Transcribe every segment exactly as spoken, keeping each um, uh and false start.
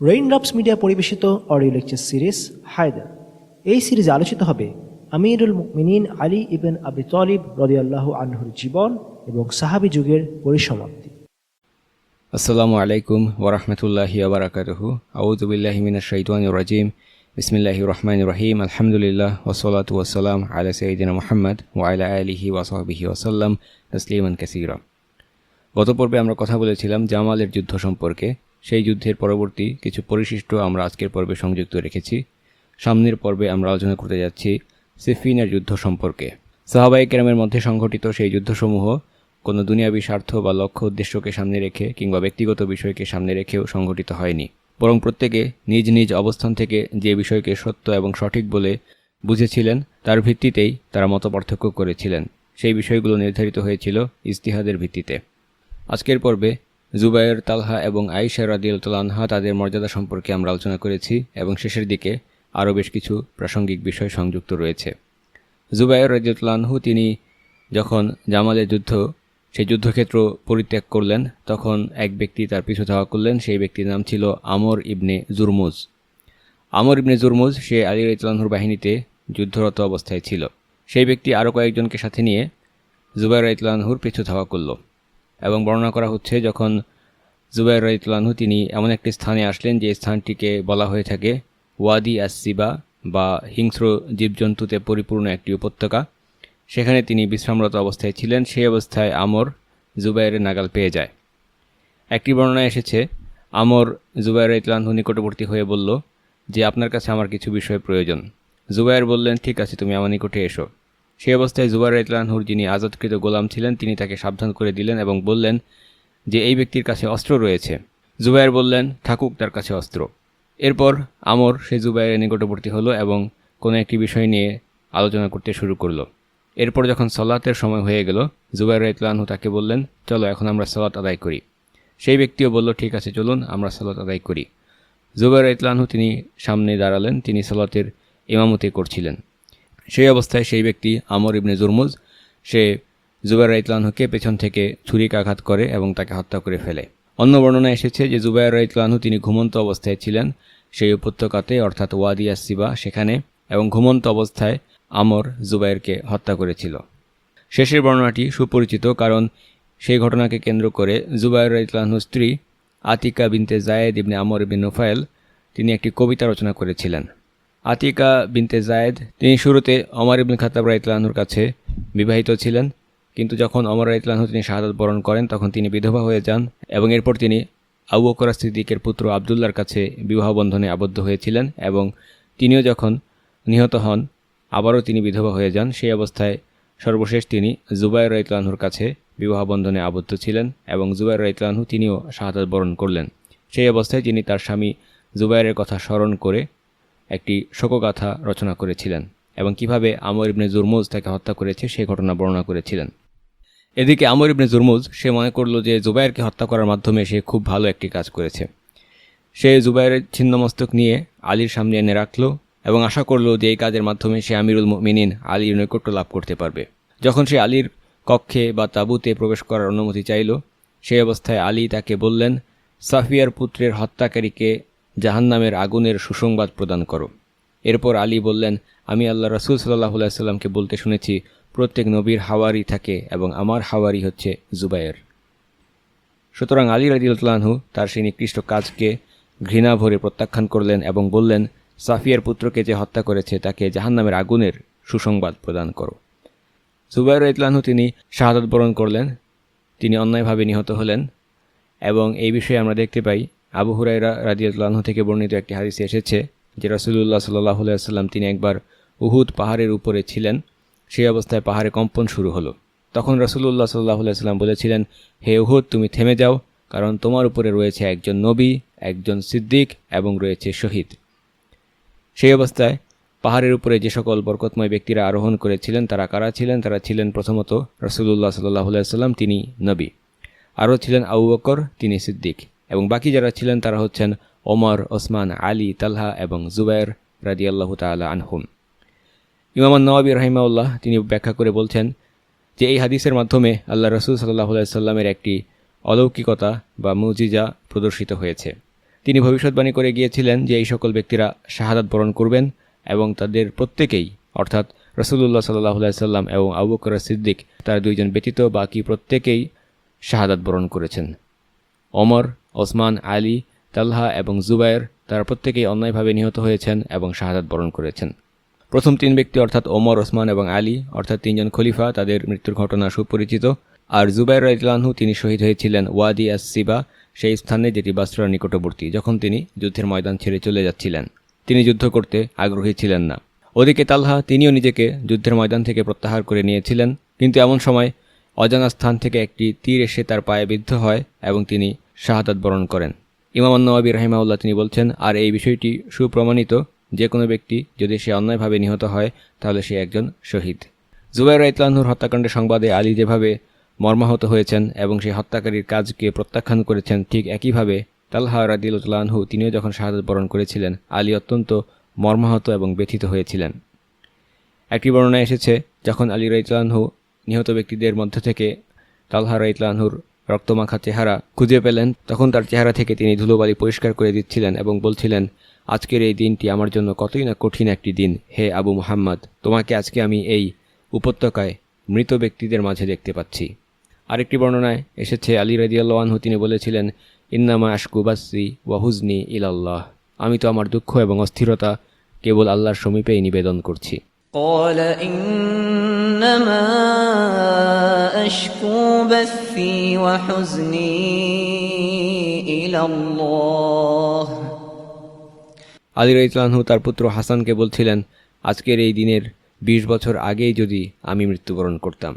Raindrops media পরিবেশিত audio lecture series Haider. এই সিরিজে আলোচিত হবে আমিরুল মুমিনিন আলী ইবন আবি তালিব রাদিয়াল্লাহু আনহুর জীবন এবং সাহাবী যুগের পরিসমাপ্তি। আসসালামু আলাইকুম ওয়া রাহমাতুল্লাহি ওয়া বারাকাতুহু। আউযু বিল্লাহি মিনাশ শাইতানির রাজিম। বিসমিল্লাহির রহমানির রহিম। আলহামদুলিল্লাহ ওয়াসসালাতু ওয়াসসালাম আলা সাইয়্যিদিনা মুহাম্মদ ওয়া আলা আলিহি ওয়া সাহবিহি ওয়া সাল্লাম তাসলিমান কাসীরা। গত পর্বে আমরা কথা বলেছিলাম জামালের যুদ্ধ সম্পর্কে। সেই যুদ্ধের পরবর্তী কিছু পরিশিষ্ট আমরা আজকের পর্বে সংযুক্ত রেখেছি। সামনের পর্বে আমরা আলোচনা করতে যাচ্ছি সিফিনের যুদ্ধ সম্পর্কে। সাহাবায়ে কেরামের মধ্যে সংঘটিত সেই যুদ্ধসমূহ কোনো দুনিয়াবী স্বার্থ বা লক্ষ্য উদ্দেশ্যকে সামনে রেখে কিংবা ব্যক্তিগত বিষয়কে সামনে রেখেও সংঘটিত হয়নি, বরং প্রত্যেকে নিজ নিজ অবস্থান থেকে যে বিষয়কে সত্য এবং সঠিক বলে বুঝেছিলেন তার ভিত্তিতেই তারা মতপার্থক্য করেছিলেন। সেই বিষয়গুলো নির্ধারিত হয়েছিল ইজতিহাদের ভিত্তিতে। আজকের পর্বে জুবায়ের, তালহা এবং আয়েশা রাদিয়াল্লাহু আনহা তাদের মর্যাদা সম্পর্কে আমরা আলোচনা করেছি এবং শেষের দিকে আরও বেশ কিছু প্রাসঙ্গিক বিষয় সংযুক্ত রয়েছে। জুবায়ের রাদিয়াল্লাহু আনহু তিনি যখন জামালের যুদ্ধ সেই যুদ্ধক্ষেত্র পরিত্যাগ করলেন তখন এক ব্যক্তি তার পিছু ধাওয়া করলেন। সেই ব্যক্তির নাম ছিল আমর ইবনে জুরমুজ। আমর ইবনে জুরমুজ সে আলী রাদিয়াল্লাহু আনহুর বাহিনীতে যুদ্ধরত অবস্থায় ছিল। সেই ব্যক্তি আরও কয়েকজনকে সাথে নিয়ে জুবায়ের রাদিয়াল্লাহু আনহুর পিছু ধাওয়া করল এবং বর্ণনা করা হচ্ছে যখন জুবায়ের রাদিয়াল্লাহু আনহু তিনি এমন একটি স্থানে আসলেন যে স্থানটিকে বলা হয়ে থাকে ওয়াদি আস-সিবা বা হিংস্র জীবজন্তুতে পরিপূর্ণ একটি উপত্যকা। সেখানে তিনি বিশ্রামরত অবস্থায় ছিলেন। সেই অবস্থায় আমর জুবায়েরের নাগাল পেয়ে যায়। একটি বর্ণনায় এসেছে আমর জুবায়ের রাদিয়াল্লাহু আনহু নিকটবর্তী হয়ে বলল যে আপনার কাছে আমার কিছু বিষয় প্রয়োজন। জুবায়ের বললেন ঠিক আছে, তুমি আমার নিকটে এসো। সেই অবস্থায় জুবায়ের রাদিয়াল্লাহু আনহুর যিনি আজাদকৃত গোলাম ছিলেন তিনি তাকে সাবধান করে দিলেন এবং বললেন যে এই ব্যক্তির কাছে অস্ত্র রয়েছে। জুবায়ের বললেন থাকুক তার কাছে অস্ত্র। এরপর আমর সেই জুবায়েরের নিকটবর্তী হলো এবং কোনো একটি বিষয় নিয়ে আলোচনা করতে শুরু করলো। এরপর যখন সালাতের সময় হয়ে গেল জুবায়ের রাদিয়াল্লাহু আনহু তাকে বললেন চলো এখন আমরা সালাত আদায় করি। সেই ব্যক্তিও বলল ঠিক আছে চলুন আমরা সালাত আদায় করি। জুবায়ের রাদিয়াল্লাহু আনহু তিনি সামনে দাঁড়ালেন, তিনি সালাতের ইমামতি করছিলেন। সেই অবস্থায় সেই ব্যক্তি আমর ইবনে জুরমুজ সে জুবায়ের রাদিয়াল্লাহু আনহুকে পেছন থেকে ছুরিকাঘাত করে এবং তাকে হত্যা করে ফেলে। অন্য বর্ণনায় এসেছে যে জুবায়ের রাদিয়াল্লাহু আনহু তিনি ঘুমন্ত অবস্থায় ছিলেন সেই উপত্যকাতে অর্থাৎ ওয়াদি আস-সিবা সেখানে, এবং ঘুমন্ত অবস্থায় আমর জুবায়েরকে হত্যা করেছিল। শেষের বর্ণনাটি সুপরিচিত কারণ সেই ঘটনাকে কেন্দ্র করে জুবায়ের রাদিয়াল্লাহু আনহুর স্ত্রী আতিকা বিনতে জায়েদ ইবনে আমর ইবনে নুফাইল তিনি একটি কবিতা রচনা করেছিলেন। আতিকা বিনতে জায়েদ তিনি শুরুতে ওমর ইবনে খাত্তাব রাদিয়াল্লাহু আনহুর কাছে বিবাহিত ছিলেন, কিন্তু যখন ওমর রাদিয়াল্লাহু আনহু তিনি শাহাদাত বরণ করেন তখন তিনি বিধবা হয়ে যান এবং এরপর তিনি আবু বকর সিদ্দিকের পুত্র আবদুল্লাহর কাছে বিবাহ বন্ধনে আবদ্ধ হয়েছিলেন এবং তিনিও যখন নিহত হন আবারও তিনি বিধবা হয়ে যান। সেই অবস্থায় সর্বশেষ তিনি জুবায়ের রাদিয়াল্লাহু আনহুর কাছে বিবাহ বন্ধনে আবদ্ধ ছিলেন এবং জুবায়ের রাদিয়াল্লাহু আনহু তিনিও শাহাদাত বরণ করলেন। সেই অবস্থায় তিনি তার স্বামী জুবায়েরের কথা স্মরণ করে একটি শোকগাথা রচনা করেছিলেন এবং কিভাবে আমর ইবনে জুরমুজ তাকে হত্যা করেছে সেই ঘটনা বর্ণনা করেছিলেন। এদিকে আমর ইবনে জুরমুজ সে মনে করল যে জুবায়েরকে হত্যা করার মাধ্যমে সে খুব ভালো একটি কাজ করেছে। সে জুবায়েরের ছিন্নমস্তক নিয়ে আলীর সামনে এনে রাখল এবং আশা করল যে এই কাজের মাধ্যমে সে আমিরুল মুমিনিন আলীর নৈকট্য লাভ করতে পারবে। যখন সে আলীর কক্ষে বা তাঁবুতে প্রবেশ করার অনুমতি চাইল সেই অবস্থায় আলী তাকে বললেন সাফিয়ার পুত্রের হত্যাকারীকে জাহান্নামের আগুনের সুসংবাদ প্রদান করো। এরপর আলী বললেন আমি আল্লাহ রাসূল সাল্লাল্লাহু আলাইহি সাল্লামকে বলতে শুনেছি প্রত্যেক নবীর হাওয়ারি থাকে এবং আমার হাওয়ারি হচ্ছে জুবায়ের। সুতরাং আলী রাদিয়াল্লাহু আনহু তার সেই নিকৃষ্ট কাজকে ঘৃণা ভরে প্রত্যাখ্যান করলেন এবং বললেন সাফিয়ার পুত্রকে যে হত্যা করেছে তাকে জাহান্নামের আগুনের সুসংবাদ প্রদান করো। জুবায়ের রাদিয়াল্লাহু আনহু তিনি শাহাদাত বরণ করলেন, তিনি অন্যায়ভাবে নিহত হলেন এবং এই বিষয়ে আমরা দেখতে পাই আবু হুরায়রা রাদিয়াল্লাহু আনহু থেকে বর্ণিত একটি হাদিসে এসেছে যে রাসূলুল্লাহ সাল্লাল্লাহু আলাইহি ওয়াসাল্লাম তিনি একবার উহুদ পাহাড়ের উপরে ছিলেন। সেই অবস্থায় পাহাড়ে কম্পন শুরু হলো। তখন রাসূলুল্লাহ সাল্লাল্লাহু আলাইহি ওয়াসাল্লাম বলেছিলেন হে উহুদ তুমি থেমে যাও, কারণ তোমার উপরে রয়েছে একজন নবী, একজন সিদ্দিক এবং রয়েছে শহীদ। সেই অবস্থায় পাহাড়ের উপরে যে সকল বরকতময় ব্যক্তিরা আরোহণ করেছিলেন তারা কারা ছিলেন? তারা ছিলেন প্রথমত রাসূলুল্লাহ সাল্লাল্লাহু আলাইহি ওয়াসাল্লাম তিনি নবী, আরও ছিলেন আবু বকর তিনি সিদ্দিক, এবং বাকি যারা ছিলেন তারা হচ্ছেন ওমর, ওসমান, আলী, তালহা এবং জুবায়ের রাদিয়াল্লাহু তাআলা আনহুম। ইমাম আন-নাওয়াবী রাহিমাহুল্লাহ তিনি ব্যাখ্যা করে বলছেন যে এই হাদিসের মাধ্যমে আল্লাহ রাসূল সাল্লাল্লাহু আলাইহি ওয়াসাল্লামের একটি অলৌকিকতা বা মুজিজা প্রদর্শিত হয়েছে। তিনি ভবিষ্যৎবাণী করে গিয়েছিলেন যে এই সকল ব্যক্তিরা শাহাদাত বরণ করবেন এবং তাদের প্রত্যেকেই অর্থাৎ রাসূলুল্লাহ সাল্লাল্লাহু আলাইহি সাল্লাম এবং আবু বকর সিদ্দিক তার দুইজন ব্যতীত বাকি প্রত্যেকেই শাহাদাত বরণ করেছেন। ওমর, ওসমান, আলী, তালহা এবং জুবায়ের তারা প্রত্যেকেই অন্যায়ভাবে নিহত হয়েছেন এবং শাহাদাত বরণ করেছেন। প্রথম তিন ব্যক্তি অর্থাৎ ওমর, ওসমান এবং আলী অর্থাৎ তিনজন খলিফা, তাদের মৃত্যুর ঘটনা সুপরিচিত। আর জুবায়ের রাদিয়াল্লাহু আনহু তিনি শহীদ হয়েছিলেন ওয়াদি আস-সিবা, সেই স্থানে যেটি বাসরার নিকটবর্তী, যখন তিনি যুদ্ধের ময়দান ছেড়ে চলে যাচ্ছিলেন। তিনি যুদ্ধ করতে আগ্রহী ছিলেন না। ওদিকে তালহা তিনিও নিজেকে যুদ্ধের ময়দান থেকে প্রত্যাহার করে নিয়েছিলেন, কিন্তু এমন সময় অজানা স্থান থেকে একটি তীর এসে তার পায়ে বিদ্ধ হয় এবং তিনি শাহাদাত বরণ করেন। ইমাম আন-নওয়াবী রাহিমাহুল্লাহ তিনি বলছেন, আর এই বিষয়টি সুপ্রমাণিত, যে কোনো ব্যক্তি যদি সে অন্যায়ভাবে নিহত হয় তাহলে সে একজন শহীদ। জুবায়ের রাদিয়াল্লাহু আনহুর হত্যাকাণ্ডের সংবাদে আলী যেভাবে মর্মাহত হয়েছেন এবং সেই হত্যাকারীর কাজকে প্রত্যাখ্যান করেছেন, ঠিক একইভাবে তালহা রাদিয়াল্লাহু আনহু তিনিও যখন শাহাদাত বরণ করেছিলেন, আলী অত্যন্ত মর্মাহত এবং ব্যথিত হয়েছিলেন। একটি বর্ণনায় এসেছে, যখন আলী রাদিয়াল্লাহু আনহু নিহত ব্যক্তিদের মধ্য থেকে তালহা রাদিয়াল্লাহু আনহুর রক্তমাখা চেহারা খুঁজে পেলেন, তখন তার চেহারা থেকে তিনি ধুলোবালি পরিষ্কার করে দিচ্ছিলেন এবং বলছিলেন, আজকের এই দিনটি আমার জন্য কতই না কঠিন একটি দিন। হে আবু মুহাম্মদ, তোমাকে আজকে আমি এই উপত্যকায় মৃত ব্যক্তিদের মাঝে দেখতে পাচ্ছি। আরেকটি বর্ণনায় এসেছে, আলী রাদিয়াল্লাহু আনহু তিনি বলেছিলেন, ইন্নামা আশকু বাসি ওয়া হুজনি ইলাল্লাহ, আমি তো আমার দুঃখ এবং অস্থিরতা কেবল আল্লাহর সমীপেই নিবেদন করছি। قال إنما أشكو بثي وحزني إلى الله। আলী রাদিয়াল্লাহু আনহু তার পুত্র হাসানকে বলছিলেন, আজকের এই দিনের বিশ বছর আগেই যদি আমি মৃত্যুবরণ করতাম।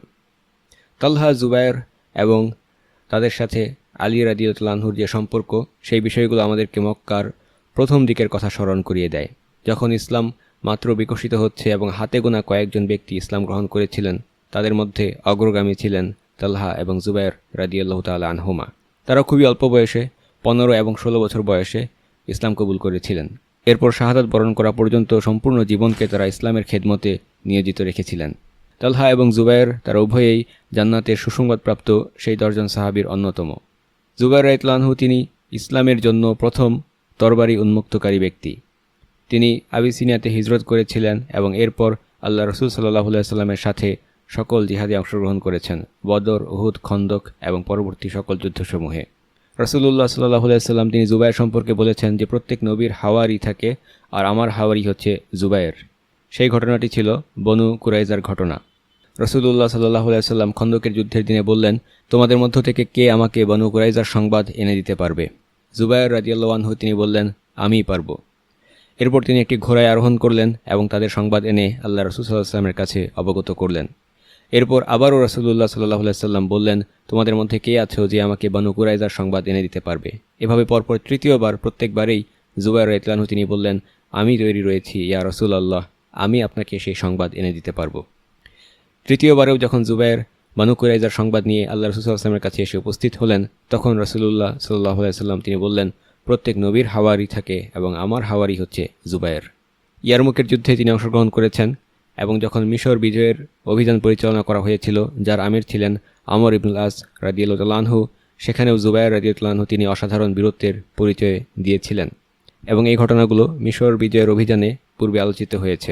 তালহা, জুবায়ের এবং তাদের সাথে আলী রাদিয়াল্লাহু আনহুর যে সম্পর্ক, সেই বিষয়গুলো আমাদেরকে মক্কার প্রথম দিকের কথা স্মরণ করিয়ে দেয়, যখন ইসলাম মাত্র বিকশিত হচ্ছে এবং হাতে গোনা কয়েকজন ব্যক্তি ইসলাম গ্রহণ করেছিলেন। তাদের মধ্যে অগ্রগামী ছিলেন তালহা এবং জুবায়ের রাদিয়াল্লাহু তাআলা আনহুমা। তারা খুবই অল্প বয়সে, পনেরো এবং ষোলো বছর বয়সে ইসলাম কবুল করেছিলেন। এরপর শাহাদাত বরণ করা পর্যন্ত সম্পূর্ণ জীবনকে তারা ইসলামের খেদমতে নিয়োজিত রেখেছিলেন। তালহা এবং জুবায়ের তারা উভয়েই জান্নাতের সুসংবাদপ্রাপ্ত সেই দশজন সাহাবীর অন্যতম। জুবায়ের রাদিয়াল্লাহু আনহু তিনি ইসলামের জন্য প্রথম তরবারি উন্মুক্তকারী ব্যক্তি। তিনি আবিসিনিয়াতে হিজরত করেছিলেন এবং এরপর আল্লাহ রাসূল সাল্লাল্লাহু আলাইহি সাল্লামের সাথে সকল জিহাদে অংশগ্রহণ করেছেন, বদর, উহুদ, খন্দক এবং পরবর্তী সকল যুদ্ধসমূহে। রাসূলুল্লাহ সাল্লাল্লাহু আলাইহি সাল্লাম তিনি জুবায়ের সম্পর্কে বলেছেন যে প্রত্যেক নবীর হাওয়ারি থাকে, আর আমার হাওয়ারি হচ্ছে জুবায়ের। সেই ঘটনাটি ছিল বনু কুরাইজার ঘটনা। রাসূলুল্লাহ সাল্লাল্লাহু আলাইহি সাল্লাম খন্দকের যুদ্ধের দিনে বললেন, তোমাদের মধ্য থেকে কে আমাকে বনু কুরাইজার সংবাদ এনে দিতে পারবে? জুবায়ের রাদিয়াল্লাহু আনহু তিনি বললেন, আমিই পারব। এরপর তিনি একটি ঘোড়ায় আরোহণ করলেন এবং তাদের সংবাদ এনে আল্লাহ রাসূল সাল্লাল্লাহু আলাইহি সাল্লামের কাছে অবগত করলেন। এরপর আবারও রাসূলুল্লাহ সাল্লাল্লাহু আলাইহি সাল্লাম বললেন, তোমাদের মধ্যে কে আছো যে আমাকে বনু কুরাইজার সংবাদ এনে দিতে পারবে? এভাবে পরপর তৃতীয়বার প্রত্যেকবারেই জুবায়ের রাদিয়াল্লাহু আনহু তিনি বললেন, আমি তৈরি রয়েছি ইয়া রাসূলুল্লাহ, আমি আপনাকে সেই সংবাদ এনে দিতে পারব। তৃতীয়বারেও যখন জুবায়ের বনু কুরাইজার সংবাদ নিয়ে আল্লাহ রাসূল সাল্লাল্লাহু আলাইহি সাল্লামের কাছে এসে উপস্থিত হলেন, তখন রাসূলুল্লাহ সাল্লাল্লাহু আলাইহি সাল্লাম তিনি বললেন, প্রত্যেক নবীর হাওয়ারি থাকে এবং আমার হাওয়ারি হচ্ছে জুবায়ের। ইয়ারমুকের যুদ্ধে তিনি অংশগ্রহণ করেছেন এবং যখন মিশর বিজয়ের অভিযান পরিচালনা করা হয়েছিল, যার আমির ছিলেন আমর ইবনুল আস রাদিয়াল্লাহু আনহু, সেখানেও জুবায়ের রাদিয়াল্লাহু আনহু তিনি অসাধারণ বীরত্বের পরিচয় দিয়েছিলেন এবং এই ঘটনাগুলো মিশর বিজয়ের অভিযানে পূর্বে আলোচিত হয়েছে।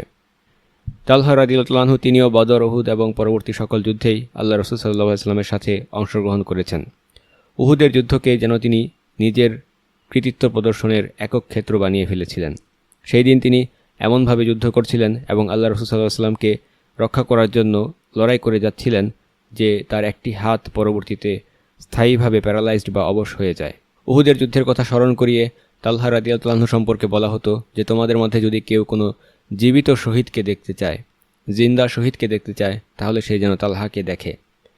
তালহা রাদিয়াল্লাহু আনহু তিনিও বদর, উহুদ এবং পরবর্তী সকল যুদ্ধেই আল্লাহ রাসূল সাল্লাল্লাহু আলাইহি সাল্লামের সাথে অংশগ্রহণ করেছেন। উহুদের যুদ্ধকে যেন তিনি নিজের কৃতিত্ব প্রদর্শনের একক ক্ষেত্র বানিয়ে ফেলেছিলেন। সেই দিন তিনি এমনভাবে যুদ্ধ করছিলেন এবং আল্লাহ রাসূল সাল্লাল্লাহু আলাইহি সাল্লামকে রক্ষা করার জন্য লড়াই করে যাচ্ছিলেন যে তার একটি হাত পরবর্তীতে স্থায়ীভাবে প্যারালাইজড বা অবশ হয়ে যায়। উহুদের যুদ্ধের কথা স্মরণ করিয়ে তালহা রাদিয়াল্লাহু আনহু সম্পর্কে বলা হতো যে তোমাদের মধ্যে যদি কেউ কোনো জীবিত শহীদকে দেখতে চায়, জিন্দা শহীদকে দেখতে চায়, তাহলে সে যেন তালহাকে দেখে।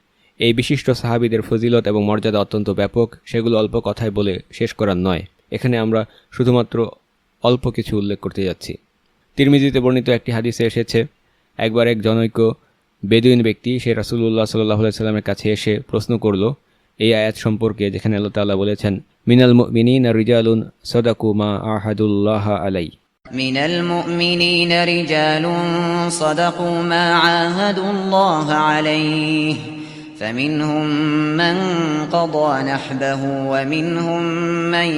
এই বিশিষ্ট সাহাবীদের ফজিলত এবং মর্যাদা অত্যন্ত ব্যাপক, সেগুলো অল্প কথায় বলে শেষ করার নয়। এখানে আমরা শুধুমাত্র অল্প কিছু উল্লেখ করতে যাচ্ছি। তিরমিজিতে বর্ণিত একটি হাদিসে এসেছে, একবার এক জনৈক বেদুইন ব্যক্তি সে রাসূলুল্লাহ সাল্লাল্লাহু আলাইহি সাল্লামের কাছে এসে প্রশ্ন করল এই আয়াত সম্পর্কে, যেখানে আল্লাহ তাআলা বলেছেন, মিনাল মুমিনিনা রিজালুন সাদাকু মা আহাদুল্লাহ আলাই। মিনাল মুমিনিনা রিজালুন সাদাকু মা আহাদুল্লাহ আলাইহি فمنهم من قضى نحبه ومنهم من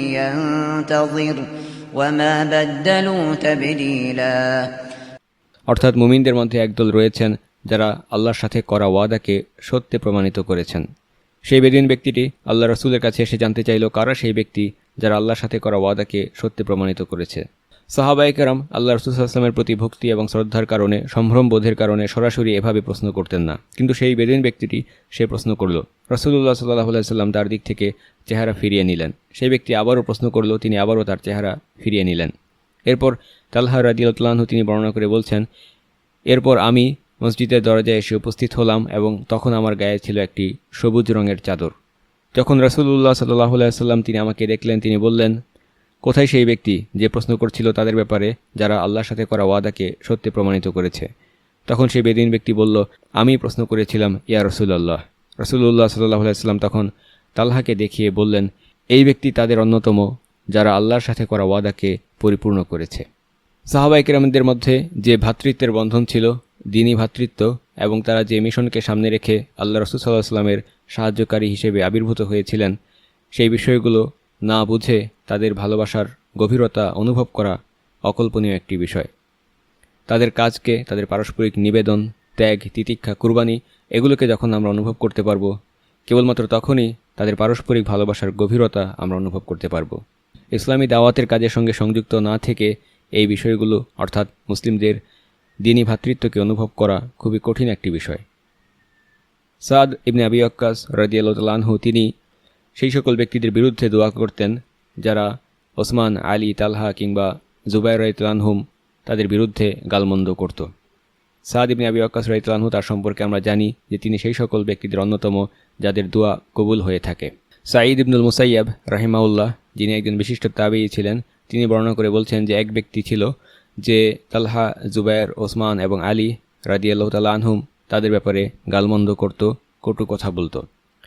ينتظر وما بدلوا تبديلا। অর্থাৎ মুমিনদের মধ্যে একদল রয়েছেন যারা আল্লাহর সাথে করা ওয়াদাকে সত্যে প্রমাণিত করেছেন। সেই বেদুইন ব্যক্তিটি আল্লাহ রসুলের কাছে এসে জানতে চাইল কারা সেই ব্যক্তি যারা আল্লাহর সাথে করা ওয়াদাকে সত্যে প্রমাণিত করেছে। সাহাবায়ে কেরাম আল্লাহ রসুল সাল্লাল্লাহু আলাইহি ওয়াসাল্লামের প্রতি ভক্তি এবং শ্রদ্ধার কারণে সম্ভ্রম বোধের কারণে সরাসরি এভাবে প্রশ্ন করতেন না, কিন্তু সেই বেদুইন ব্যক্তিটি সে প্রশ্ন করল। রাসূলুল্লাহ সাল্লাল্লাহু আলাইহি ওয়াসাল্লাম তার দিক থেকে চেহারা ফিরিয়ে নিলেন। সেই ব্যক্তি আবারও প্রশ্ন করল, তিনি আবারও তার চেহারা ফিরিয়ে নিলেন। এরপর তালহা রাদিয়াল্লাহু আনহু তিনি বর্ণনা করে বলছেন, এরপর আমি মসজিদের দরজায় এসে উপস্থিত হলাম এবং তখন আমার গায়ে ছিল একটি সবুজ রঙের চাদর। যখন রাসূলুল্লাহ সাল্লাল্লাহু আলাইহি ওয়াসাল্লাম তিনি আমাকে দেখলেন, তিনি বললেন, কোথায় সেই ব্যক্তি যে প্রশ্ন করছিল তাদের ব্যাপারে যারা আল্লাহর সাথে করা ওয়াদাকে সত্যি প্রমাণিত করেছে? তখন সেই বেদুইন ব্যক্তি বলল, আমি প্রশ্ন করেছিলাম ইয়া রাসূলুল্লাহ। রাসূলুল্লাহ সাল্লাল্লাহু আলাইহি ওয়াসাল্লাম তখন তালহাকে দেখিয়ে বললেন, এই ব্যক্তি তাদের অন্যতম যারা আল্লাহর সাথে করা ওয়াদাকে পরিপূর্ণ করেছে। সাহাবায়ে কেরামদের মধ্যে যে ভ্রাতৃত্বের বন্ধন ছিল, দ্বীনি ভ্রাতৃত্ব, এবং তারা যে মিশনকে সামনে রেখে আল্লাহ রাসূল সাল্লাল্লাহু আলাইহি ওয়াসাল্লামের সাহায্যকারী হিসেবে আবির্ভূত হয়েছিলেন, সেই বিষয়গুলো না বুঝে তাদের ভালোবাসার গভীরতা অনুভব করা অকল্পনীয় একটি বিষয়। তাদের কাজকে, তাদের পারস্পরিক নিবেদন, ত্যাগ, তিতিক্ষা, কুরবানি এগুলোকে যখন আমরা অনুভব করতে পারবো, কেবলমাত্র তখনই তাদের পারস্পরিক ভালোবাসার গভীরতা আমরা অনুভব করতে পারবো। ইসলামী দাওয়াতের কাজের সঙ্গে সংযুক্ত না থেকে এই বিষয়গুলো অর্থাৎ মুসলিমদের দ্বীনি ভ্রাতৃত্বকে অনুভব করা খুবই কঠিন একটি বিষয়। সাদ ইবনে আবি ওয়াক্কাস রাদিয়াল্লাহু তাআলা আনহু তিনি সেই সকল ব্যক্তিদের বিরুদ্ধে দোয়া করতেন যারা ওসমান, আলী, তালহা কিংবা জুবাইর রাদিয়াল্লাহু আনহুম তাদের বিরুদ্ধে গালমন্দ করত। সাদ ইবনে আবি ওয়াক্কাস রাদিয়াল্লাহু আনহু তার সম্পর্কে আমরা জানি যে তিনি সেই সকল ব্যক্তিদের অন্যতম যাদের দোয়া কবুল হয়ে থাকে। সাঈদ ইবনুল মুসাইয়াব রাহিমাহুল্লাহ, যিনি একজন বিশিষ্ট তাবেঈ ছিলেন, তিনি বর্ণনা করে বলছেন যে এক ব্যক্তি ছিল যে তালহা, জুবাইর, ওসমান এবং আলী রাদিয়াল্লাহু তাআলা আনহুম তাদের ব্যাপারে গালমন্দ করত, কটু কথা বলতো।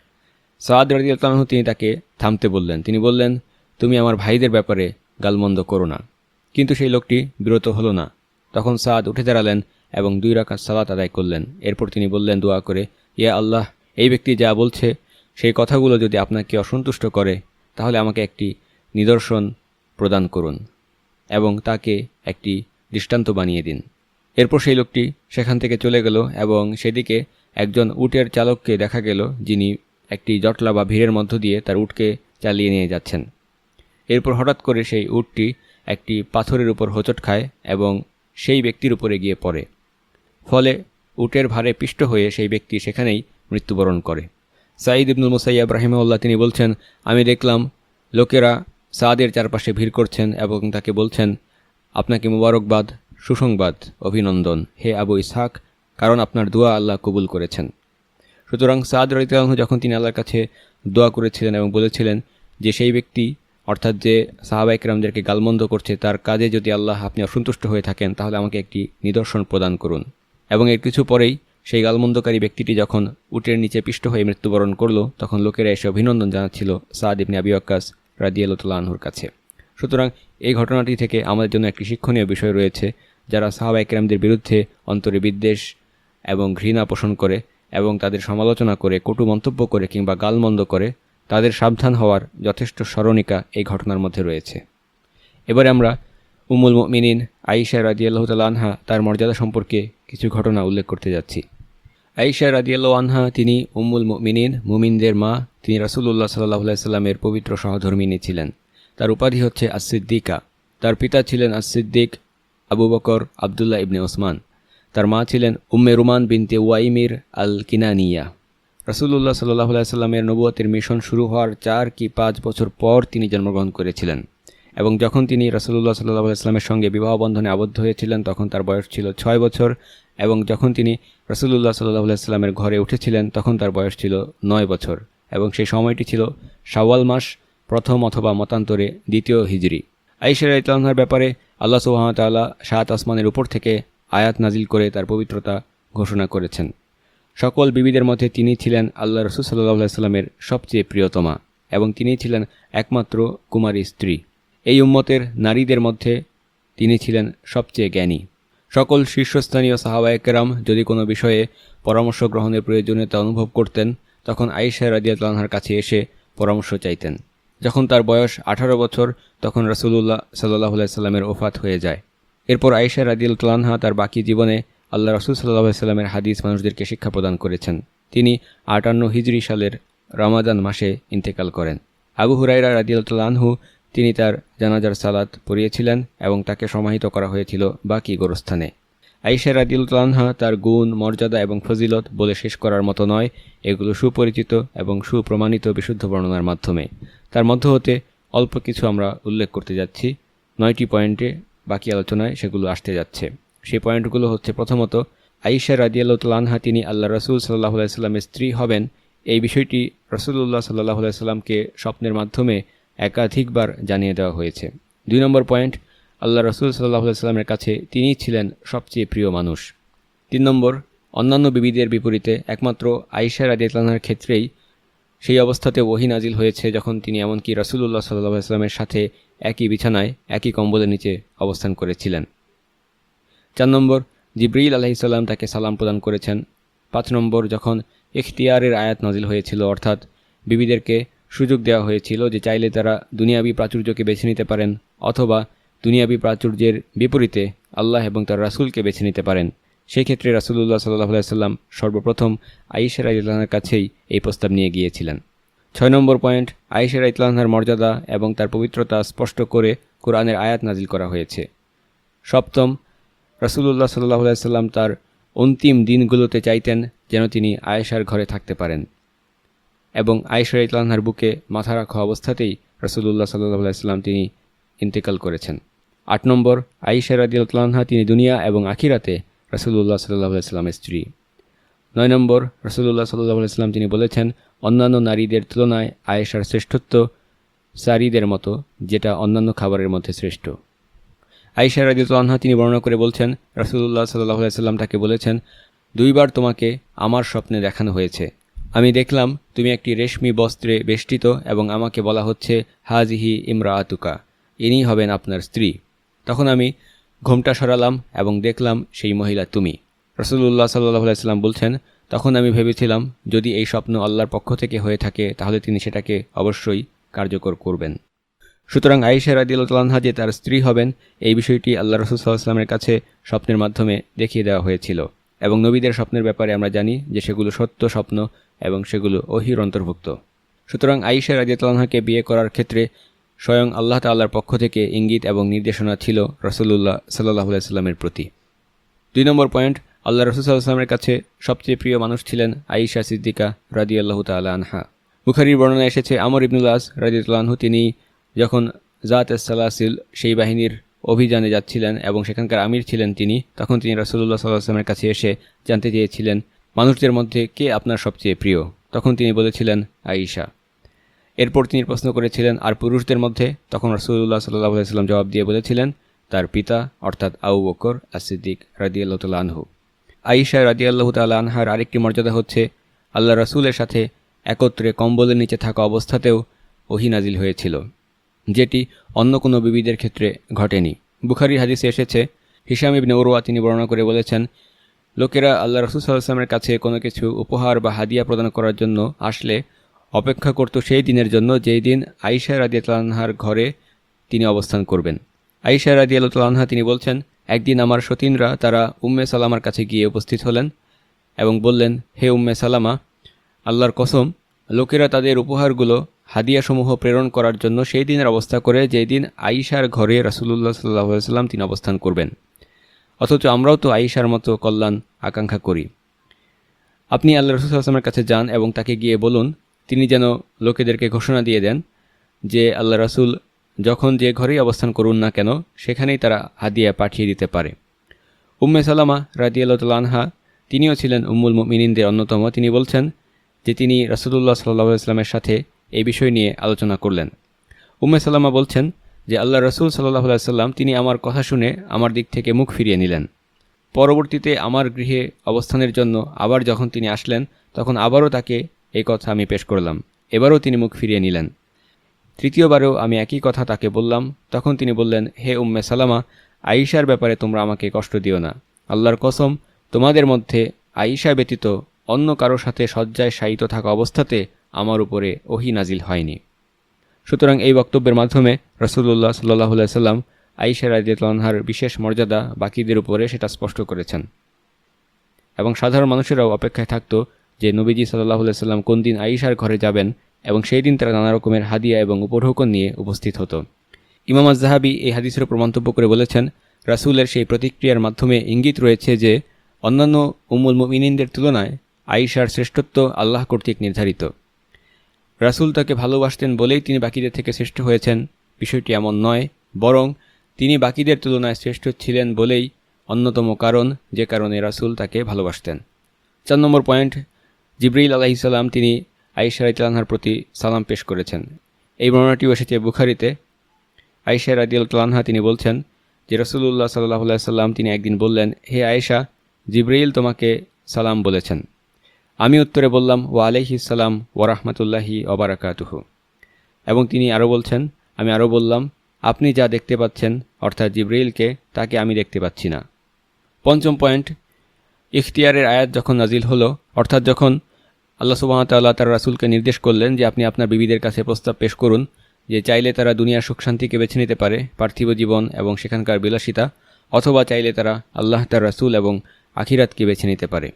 সাদ রাদিয়াল্লাহু আনহু তিনি তাকে থামতে বললেন। তিনি বললেন, তুমি আমার ভাইদের ব্যাপারে গালমন্দ করো না। কিন্তু সেই লোকটি বিরত হলো না। তখন সাদ উঠে দাঁড়ালেন এবং দুই রাকাত সালাত আদায় করলেন। এরপর তিনি বললেন দোয়া করে, ইয়া আল্লাহ, এই ব্যক্তি যা বলছে সেই কথাগুলো যদি আপনাকে অসন্তুষ্ট করে তাহলে আমাকে একটি নিদর্শন প্রদান করুন এবং তাকে একটি দৃষ্টান্ত বানিয়ে দিন। এরপর সেই লোকটি সেখান থেকে চলে গেল এবং সেদিকে একজন উটের চালককে দেখা গেল, যিনি একটি জটলা বা ভিড়ের মধ্য দিয়ে তার উটকে চালিয়ে নিয়ে যাচ্ছেন। এরপর হঠাৎ করে সেই উটটি একটি পাথরের উপর হোঁচট খায় এবং সেই ব্যক্তির উপরে গিয়ে পড়ে। ফলে উটের ভারে পিষ্ট হয়ে সেই ব্যক্তি সেখানেই মৃত্যুবরণ করে। সাঈদ ইবনুল মুসাইয়াব রাহিমাহুল্লাহ তিনি বলছেন, আমি দেখলাম লোকেরা সাদের চারপাশে ভিড় করছেন এবং তাকে বলছেন, আপনাকে মুবারকবাদ, সুসংবাদ, অভিনন্দন হে আবু ইসহাক, কারণ আপনার দোয়া আল্লাহ কবুল করেছেন। সুতরাং সাদ রাদিয়াল্লাহু আনহু যখন তিনি আল্লাহর কাছে দোয়া করেছিলেন এবং বলেছিলেন যে সেই ব্যক্তি অর্থাৎ যে সাহাবায়ে কেরামদেরকে গালমন্দ করছে তার কাজে যদি আল্লাহ আপনি অসন্তুষ্ট হয়ে থাকেন তাহলে আমাকে একটি নিদর্শন প্রদান করুন, এবং এর কিছু পরেই সেই গালমন্দকারী ব্যক্তিটি যখন উটের নিচে পিষ্ট হয়ে মৃত্যুবরণ করল তখন লোকেরা এসে অভিনন্দন জানাচ্ছিল সাদ ইবনে আবি ওয়াক্কাস রাদিয়াল্লাহু তাআলা আনহুর কাছে। সুতরাং এই ঘটনাটি থেকে আমাদের জন্য একটি শিক্ষণীয় বিষয় রয়েছে, যারা সাহাবায়ে কেরামদের বিরুদ্ধে অন্তরে বিদ্বেষ এবং ঘৃণা পোষণ করে এবং তাদের সমালোচনা করে, কটু মন্তব্য করে কিংবা গালমন্দ করে, তাদের সাবধান হওয়ার যথেষ্ট স্মরণিকা এই ঘটনার মধ্যে রয়েছে। এবারে আমরা উম্মুল মুমিনিন আয়েশা রাদিয়াল্লাহু তাআলা আনহা তার মর্যাদা সম্পর্কে কিছু ঘটনা উল্লেখ করতে যাচ্ছি। আয়েশা রাদিয়াল্লাহু আনহা তিনি উম্মুল মুমিনিন, মুমিনদের মা। তিনি রাসূলুল্লাহ সাল্লাল্লাহু আলাইহি সাল্লামের পবিত্র সহধর্মিণী ছিলেন। তার উপাধি হচ্ছে আস-সিদ্দিকা। তার পিতা ছিলেন আস-সিদ্দিক আবু বকর আবদুল্লাহ ইবনে ওসমান। তার মা ছিলেন উম্মে রুমান বিনতে ওয়াইমির আল কিনানিয়া। রাসূলুল্লাহ সাল্লাল্লাহু আলাইহি সাল্লামের নবুয়তের মিশন শুরু হওয়ার চার কি পাঁচ বছর পর তিনি জন্মগ্রহণ করেছিলেন, এবং যখন তিনি রাসূলুল্লাহ সাল্লাল্লাহু আলাইহি সাল্লামের সঙ্গে বিবাহ বন্ধনে আবদ্ধ হয়েছিলেন তখন তার বয়স ছিল ছয় বছর, এবং যখন তিনি রাসূলুল্লাহ সাল্লাল্লাহু আলাইহি সাল্লামের ঘরে উঠেছিলেন তখন তার বয়স ছিল নয় বছর, এবং সেই সময়টি ছিল শাওয়াল মাস, প্রথম অথবা মতান্তরে দ্বিতীয় হিজরি। আয়েশা রাদিয়াল্লাহু আনহার ব্যাপারে আল্লাহ সুবহানাহু ওয়া তাআলা সাত আসমানের উপর থেকে আয়াত নাজিল করে তার পবিত্রতা ঘোষণা করেছেন। সকল বিবিদের মধ্যে তিনি ছিলেন আল্লাহ রাসূল সাল্লাল্লাহু আলাইহি সাল্লামের সবচেয়ে প্রিয়তমা, এবং তিনি ছিলেন একমাত্র কুমারী স্ত্রী। এই উম্মতের নারীদের মধ্যে তিনি ছিলেন সবচেয়ে জ্ঞানী। সকল শীর্ষস্থানীয় সাহাবায়ে কেরাম যদি কোনো বিষয়ে পরামর্শ গ্রহণের প্রয়োজনীয়তা অনুভব করতেন তখন আয়েশা রাদিয়াল্লাহু আনহার কাছে এসে পরামর্শ চাইতেন। যখন তার বয়স আঠারো বছর তখন রাসূলুল্লাহ সাল্লাল্লাহু আলাইহি সাল্লামের ওফাত হয়ে যায়। এরপর আয়েশা রাদিয়াল্লাহু আনহা তার বাকি জীবনে আল্লাহ রাসূল সাল্লাল্লাহু আলাইহি সাল্লামের হাদিস মানুষদেরকে শিক্ষা প্রদান করেছেন। তিনি আটান্ন হিজরি সালের রমাদান মাসে ইন্তেকাল করেন। আবু হুরায়রা রাদিয়াল্লাহু আনহু তিনি তার জানাজার সালাত পড়িয়েছিলেন এবং তাকে সমাহিত করা হয়েছিল বাকি গোরস্থানে। আয়েশা রাদিয়াল্লাহু আনহা তার গুণ, মর্যাদা এবং ফজিলত বলে শেষ করার মতো নয়, এগুলো সুপরিচিত এবং সুপ্রমাণিত বিশুদ্ধ বর্ণনার মাধ্যমে। তার মধ্য হতে অল্প কিছু আমরা উল্লেখ করতে যাচ্ছি। নয়টি পয়েন্টে বাকি আলোচনায় সেগুলো আসতে যাচ্ছে। সেই পয়েন্টগুলো হচ্ছে, প্রথমত, আয়েশা রাদিয়াল্লাহু আনহা তিনি আল্লাহ রাসূল সাল্লাল্লাহু আলাইহি সাল্লামের স্ত্রী হবেন, এই বিষয়টি রাসূলুল্লাহ সাল্লাল্লাহু আলাইহি সাল্লামকে স্বপ্নের মাধ্যমে একাধিকবার জানিয়ে দেওয়া হয়েছে। দুই নম্বর পয়েন্ট, আল্লাহ রাসূল সাল্লাল্লাহু আলাইহি সাল্লামের কাছে তিনিই ছিলেন সবচেয়ে প্রিয় মানুষ। তিন নম্বর, অন্যান্য বিবিদের বিপরীতে একমাত্র আয়েশা রাদিয়াল্লাহু আনহার ক্ষেত্রেই সেই অবস্থাতে ওহী নাজিল হয়েছে যখন তিনি এমনকি রাসূলুল্লাহ সাল্লাল্লাহু আলাইহি সাল্লামের সাথে একই বিছানায় একই কম্বলের নিচে অবস্থান করেছিলেন। চার নম্বর, জিবরিল আলাইহিস সালাম তাকে সালাম প্রদান করেছেন। পাঁচ নম্বর, যখন ইখতিয়ারের আয়াত নাজিল হয়েছিল, অর্থাৎ বিবিদেরকে সুযোগ দেওয়া হয়েছিল যে চাইলে তারা দুনিয়াবী প্রাচুর্যকে বেছে নিতে পারেন অথবা দুনিয়াবী প্রাচুর্যের বিপরীতে আল্লাহ এবং তার রাসূলকে বেছে নিতে পারেন, সেই ক্ষেত্রে রাসূলুল্লাহ সাল্লাল্লাহু আলাইহি সাল্লাম সর্বপ্রথম আয়েশা রাদিয়াল্লাহু আনহার কাছেই এই প্রস্তাব নিয়ে গিয়েছিলেন। ছয় নম্বর পয়েন্ট, আয়েশা রাদিয়াল্লাহু আনহার মর্যাদা এবং তার পবিত্রতা স্পষ্ট করে কোরআনের আয়াত নাজিল করা হয়েছে। সপ্তম, রাসূলুল্লাহ সাল্লাল্লাহু আলাইহি সাল্লাম তার অন্তিম দিনগুলোতে চাইতেন যেন তিনি আয়েশার ঘরে থাকতে পারেন এবং আয়েশা রাদিয়াল্লাহু আনহার বুকে মাথা রাখা অবস্থাতেই রাসূলুল্লাহ সাল্লাল্লাহু আলাইহি সাল্লাম তিনি ইন্তেকাল করেছেন। আট নম্বর, আয়েশা রাদিয়াল্লাহু আনহা তিনি দুনিয়া এবং আখিরাতে রাসূলুল্লাহ সাল্লাল্লাহু আলাইহি সাল্লামের স্ত্রী। নয় নম্বর, রাসূলুল্লাহ সাল্লাল্লাহু আলাইহি সাল্লাম তিনি বলেছেন, অন্যান্য নারীদের তুলনায় আয়েশার শ্রেষ্ঠত্ব সারিদের মতো, যেটা অন্যান্য খাবারের মধ্যে শ্রেষ্ঠ। আয়েশা রাদিয়াল্লাহু আনহা তিনি বর্ণনা করে বলছেন, রাসূলুল্লাহ সাল্লাল্লাহু আলাইহি সাল্লাম তাকে বলেছেন, দুইবার তোমাকে আমার স্বপ্নে দেখানো হয়েছে। আমি দেখলাম তুমি একটি রেশমি বস্ত্রে বেষ্টিত এবং আমাকে বলা হচ্ছে, হাজিহি ইমরাআতুকা, ইনি হবেন আপনার স্ত্রী। তখন আমি ঘোমটা সরালাম এবং দেখলাম সেই মহিলা তুমি। রাসূলুল্লাহ সাল্লাল্লাহু আলাইহি সাল্লাম বলছেন, তখন আমি ভেবেছিলাম যদি এই স্বপ্ন আল্লাহর পক্ষ থেকে হয়ে থাকে তাহলে তিনি সেটাকে অবশ্যই কার্যকর করবেন। সুতরাং আয়েশা রাদিয়াল্লাহু আনহা যে তার স্ত্রী হবেন এই বিষয়টি আল্লাহ রাসূল সাল্লাল্লাহু আলাইহি ওয়াসাল্লামের কাছে স্বপ্নের মাধ্যমে দেখিয়ে দেওয়া হয়েছিল এবং নবীদের স্বপ্নের ব্যাপারে আমরা জানি যে সেগুলো সত্য স্বপ্ন এবং সেগুলো ওহীর অন্তর্ভুক্ত। সুতরাং আয়েশা রাদিয়াল্লাহু আনহাকে বিয়ে করার ক্ষেত্রে স্বয়ং আল্লাহ তাআলার পক্ষ থেকে ইঙ্গিত এবং নির্দেশনা ছিল রাসূলুল্লাহ সাল্লাল্লাহু আলাইহি সাল্লামের প্রতি। দুই নম্বর পয়েন্ট, আল্লাহ রাসূল সাল্লাল্লাহু আলাইহি ওয়াসাল্লামের কাছে সবচেয়ে প্রিয় মানুষ ছিলেন আয়েশা সিদ্দিকা রাদিয়াল্লাহু তাআলা আনহা। বুখারীর বর্ণনায় এসেছে, আমর ইবনুল আস রাদিয়াল্লাহু আনহু তিনি যখন জাত এস-সালাসিল সেই বাহিনীর অভিযানে যাচ্ছিলেন এবং সেখানকার আমির ছিলেন তিনি, তখন তিনি রাসূলুল্লাহ সাল্লাল্লাহু আলাইহি ওয়াসাল্লামের কাছে এসে জানতে চেয়েছিলেন, মানুষদের মধ্যে কে আপনার সবচেয়ে প্রিয়? তখন তিনি বলেছিলেন, আয়েশা। এরপর তিনি প্রশ্ন করেছিলেন, আর পুরুষদের মধ্যে? তখন রাসূলুল্লাহ সাল্লাল্লাহু আলাইহি ওয়াসাল্লাম জবাব দিয়ে বলেছিলেন, তার পিতা অর্থাৎ আবু বকর আস-সিদ্দিক রাদিয়াল্লাহু তাআলা আনহু। আয়েশা রাদিয়াল্লাহু তাআলা আনহার আরেকটি মর্যাদা হচ্ছে আল্লাহ রাসূলের সাথে একত্রে কম্বলের নিচে থাকা অবস্থাতেও ওহী নাজিল হয়েছিল, যেটি অন্য কোনো বিবিদের ক্ষেত্রে ঘটেনি। বুখারীর হাদিসে এসেছে, হিশাম ইবনে উরওয়া তিনি বর্ণনা করে বলেছেন, লোকেরা আল্লাহ রাসূল সাল্লাল্লাহু আলাইহি ওয়াসাল্লামের কাছে কোনো কিছু উপহার বা হাদিয়া প্রদান করার জন্য আসলে অপেক্ষা করত সেই দিনের জন্য যেই দিন আয়েশা রাদিয়াল্লাহু আনহার ঘরে তিনি অবস্থান করবেন। আয়েশা রাদিয়াল্লাহু আনহা তিনি বলছেন, একদিন আমার সতীনরা তারা উম্মে সালামার কাছে গিয়ে উপস্থিত হলেন এবং বললেন, হে উম্মে সালামা, আল্লাহর কসম, লোকেরা তাদের উপহারগুলো হাদিয়াসমূহ প্রেরণ করার জন্য সেই দিনের অবস্থা করে যেই দিন আয়েশার ঘরে রাসূলুল্লাহ সাল্লাল্লাহু আলাইহি ওয়াসাল্লাম তিনি অবস্থান করবেন, অথচ আমরাও তো আয়েশার মতো কল্যাণ আকাঙ্ক্ষা করি। আপনি আল্লাহ রাসূল সাল্লাল্লাহু আলাইহি ওয়াসাল্লামের কাছে যান এবং তাকে গিয়ে বলুন তিনি যেন লোকেদেরকে ঘোষণা দিয়ে দেন যে আল্লাহ রাসূল যখন যে ঘরেই অবস্থান করুন না কেন সেখানেই তারা হাদিয়া পাঠিয়ে দিতে পারে। উম্মে সালামা রাদিয়াল্লাহু তাআলা আনহা তিনিও ছিলেন উম্মুল মুমিনিনদের অন্যতম। তিনি বলছেন যে তিনি রাসূলুল্লাহ সাল্লাল্লাহু আলাইহি ওয়াসাল্লামের সাথে এই বিষয় নিয়ে আলোচনা করলেন। উম্মে সালামা বলছেন যে আল্লাহ রাসূল সাল্লাল্লাহু আলাইহি ওয়াসাল্লাম তিনি আমার কথা শুনে আমার দিক থেকে মুখ ফিরিয়ে নিলেন। পরবর্তীতে আমার গৃহে অবস্থানের জন্য আবার যখন তিনি আসলেন তখন আবারও তাকে এই কথা আমি পেশ করলাম, এবারও তিনি মুখ ফিরিয়ে নিলেন। তৃতীয়বারেও আমি একই কথা তাকে বললাম, তখন তিনি বললেন, হে উম্মে সালামা, আয়েশার ব্যাপারে তোমরা আমাকে কষ্ট দিও না, আল্লাহর কসম, তোমাদের মধ্যে আয়েশা ব্যতীত অন্য কারো সাথে শয্যায় শায়িত থাকা অবস্থাতে আমার উপরে ওহী নাজিল হয়নি। সুতরাং এই বক্তব্যের মাধ্যমে রাসূলুল্লাহ সাল্লাল্লাহু আলাইহি সাল্লাম আয়েশা রাদিয়াল্লাহু আনহার বিশেষ মর্যাদা বাকিদের উপরে সেটা স্পষ্ট করেছেন এবং সাধারণ মানুষেরাও অপেক্ষায় থাকত যে নবীজি সাল্লাল্লাহু আলাইহি সাল্লাম কোন দিন আয়েশার ঘরে যাবেন এবং সেই দিন তারা নানা রকমের হাদিয়া এবং উপঢৌকন নিয়ে উপস্থিত হতো। ইমাম আয-যাহাবী এই হাদিসের উপর মন্তব্য করে বলেছেন, রাসূলের সেই প্রতিক্রিয়ার মাধ্যমে ইঙ্গিত রয়েছে যে অন্যান্য উম্মুল মুমিনিনদের তুলনায় আয়েশার শ্রেষ্ঠত্ব আল্লাহ কর্তৃক নির্ধারিত। রাসূল তাকে ভালোবাসতেন বলেই তিনি বাকিদের থেকে শ্রেষ্ঠ হয়েছেন, বিষয়টি এমন নয়, বরং তিনি বাকিদের তুলনায় শ্রেষ্ঠ ছিলেন বলেই অন্যতম কারণ, যে কারণে রাসূল তাকে ভালোবাসতেন। চার নম্বর পয়েন্ট, জিবরিল আলাইহিস সালাম তিনি আয়েশা রাদিয়াল্লাহু আনহার প্রতি সালাম পেশ করেছেন। এই বর্ণনাটিও এসেছে বুখারীতে। আয়েশা রাদিয়াল্লাহু আনহা তিনি বলছেন যে রাসূলুল্লাহ সাল্লাল্লাহু আলাইহি সাল্লাম তিনি একদিন বললেন, হে আয়েশা, জিবরিল তোমাকে সালাম বলেছেন। আমি উত্তরে বললাম, ওয়া আলাইহিস সালাম ওয়া রাহমাতুল্লাহি ওয়া বারাকাতুহু। এবং তিনি আরও বলছেন, আমি আরও বললাম, আপনি যা দেখতে পাচ্ছেন অর্থাৎ জিবরিলকে, তাকে আমি দেখতে পাচ্ছি না। পঞ্চম পয়েন্ট, ইখতিয়ারের আয়াত যখন নাজিল হলো, অর্থাৎ যখন আল্লাহ সুবহানাহু ওয়া তাআলা তার রাসূলকে নির্দেশ করলেন যে আপনি আপনার বিবিদের কাছে প্রস্তাব পেশ করুন যে চাইলে তারা দুনিয়ার সুখ শান্তিকে বেছে নিতে পারে, পার্থিব জীবন এবং সেখানকার বিলাসিতা, অথবা চাইলে তারা আল্লাহ তার রাসূল এবং আখিরাতকে বেছে নিতে পারে।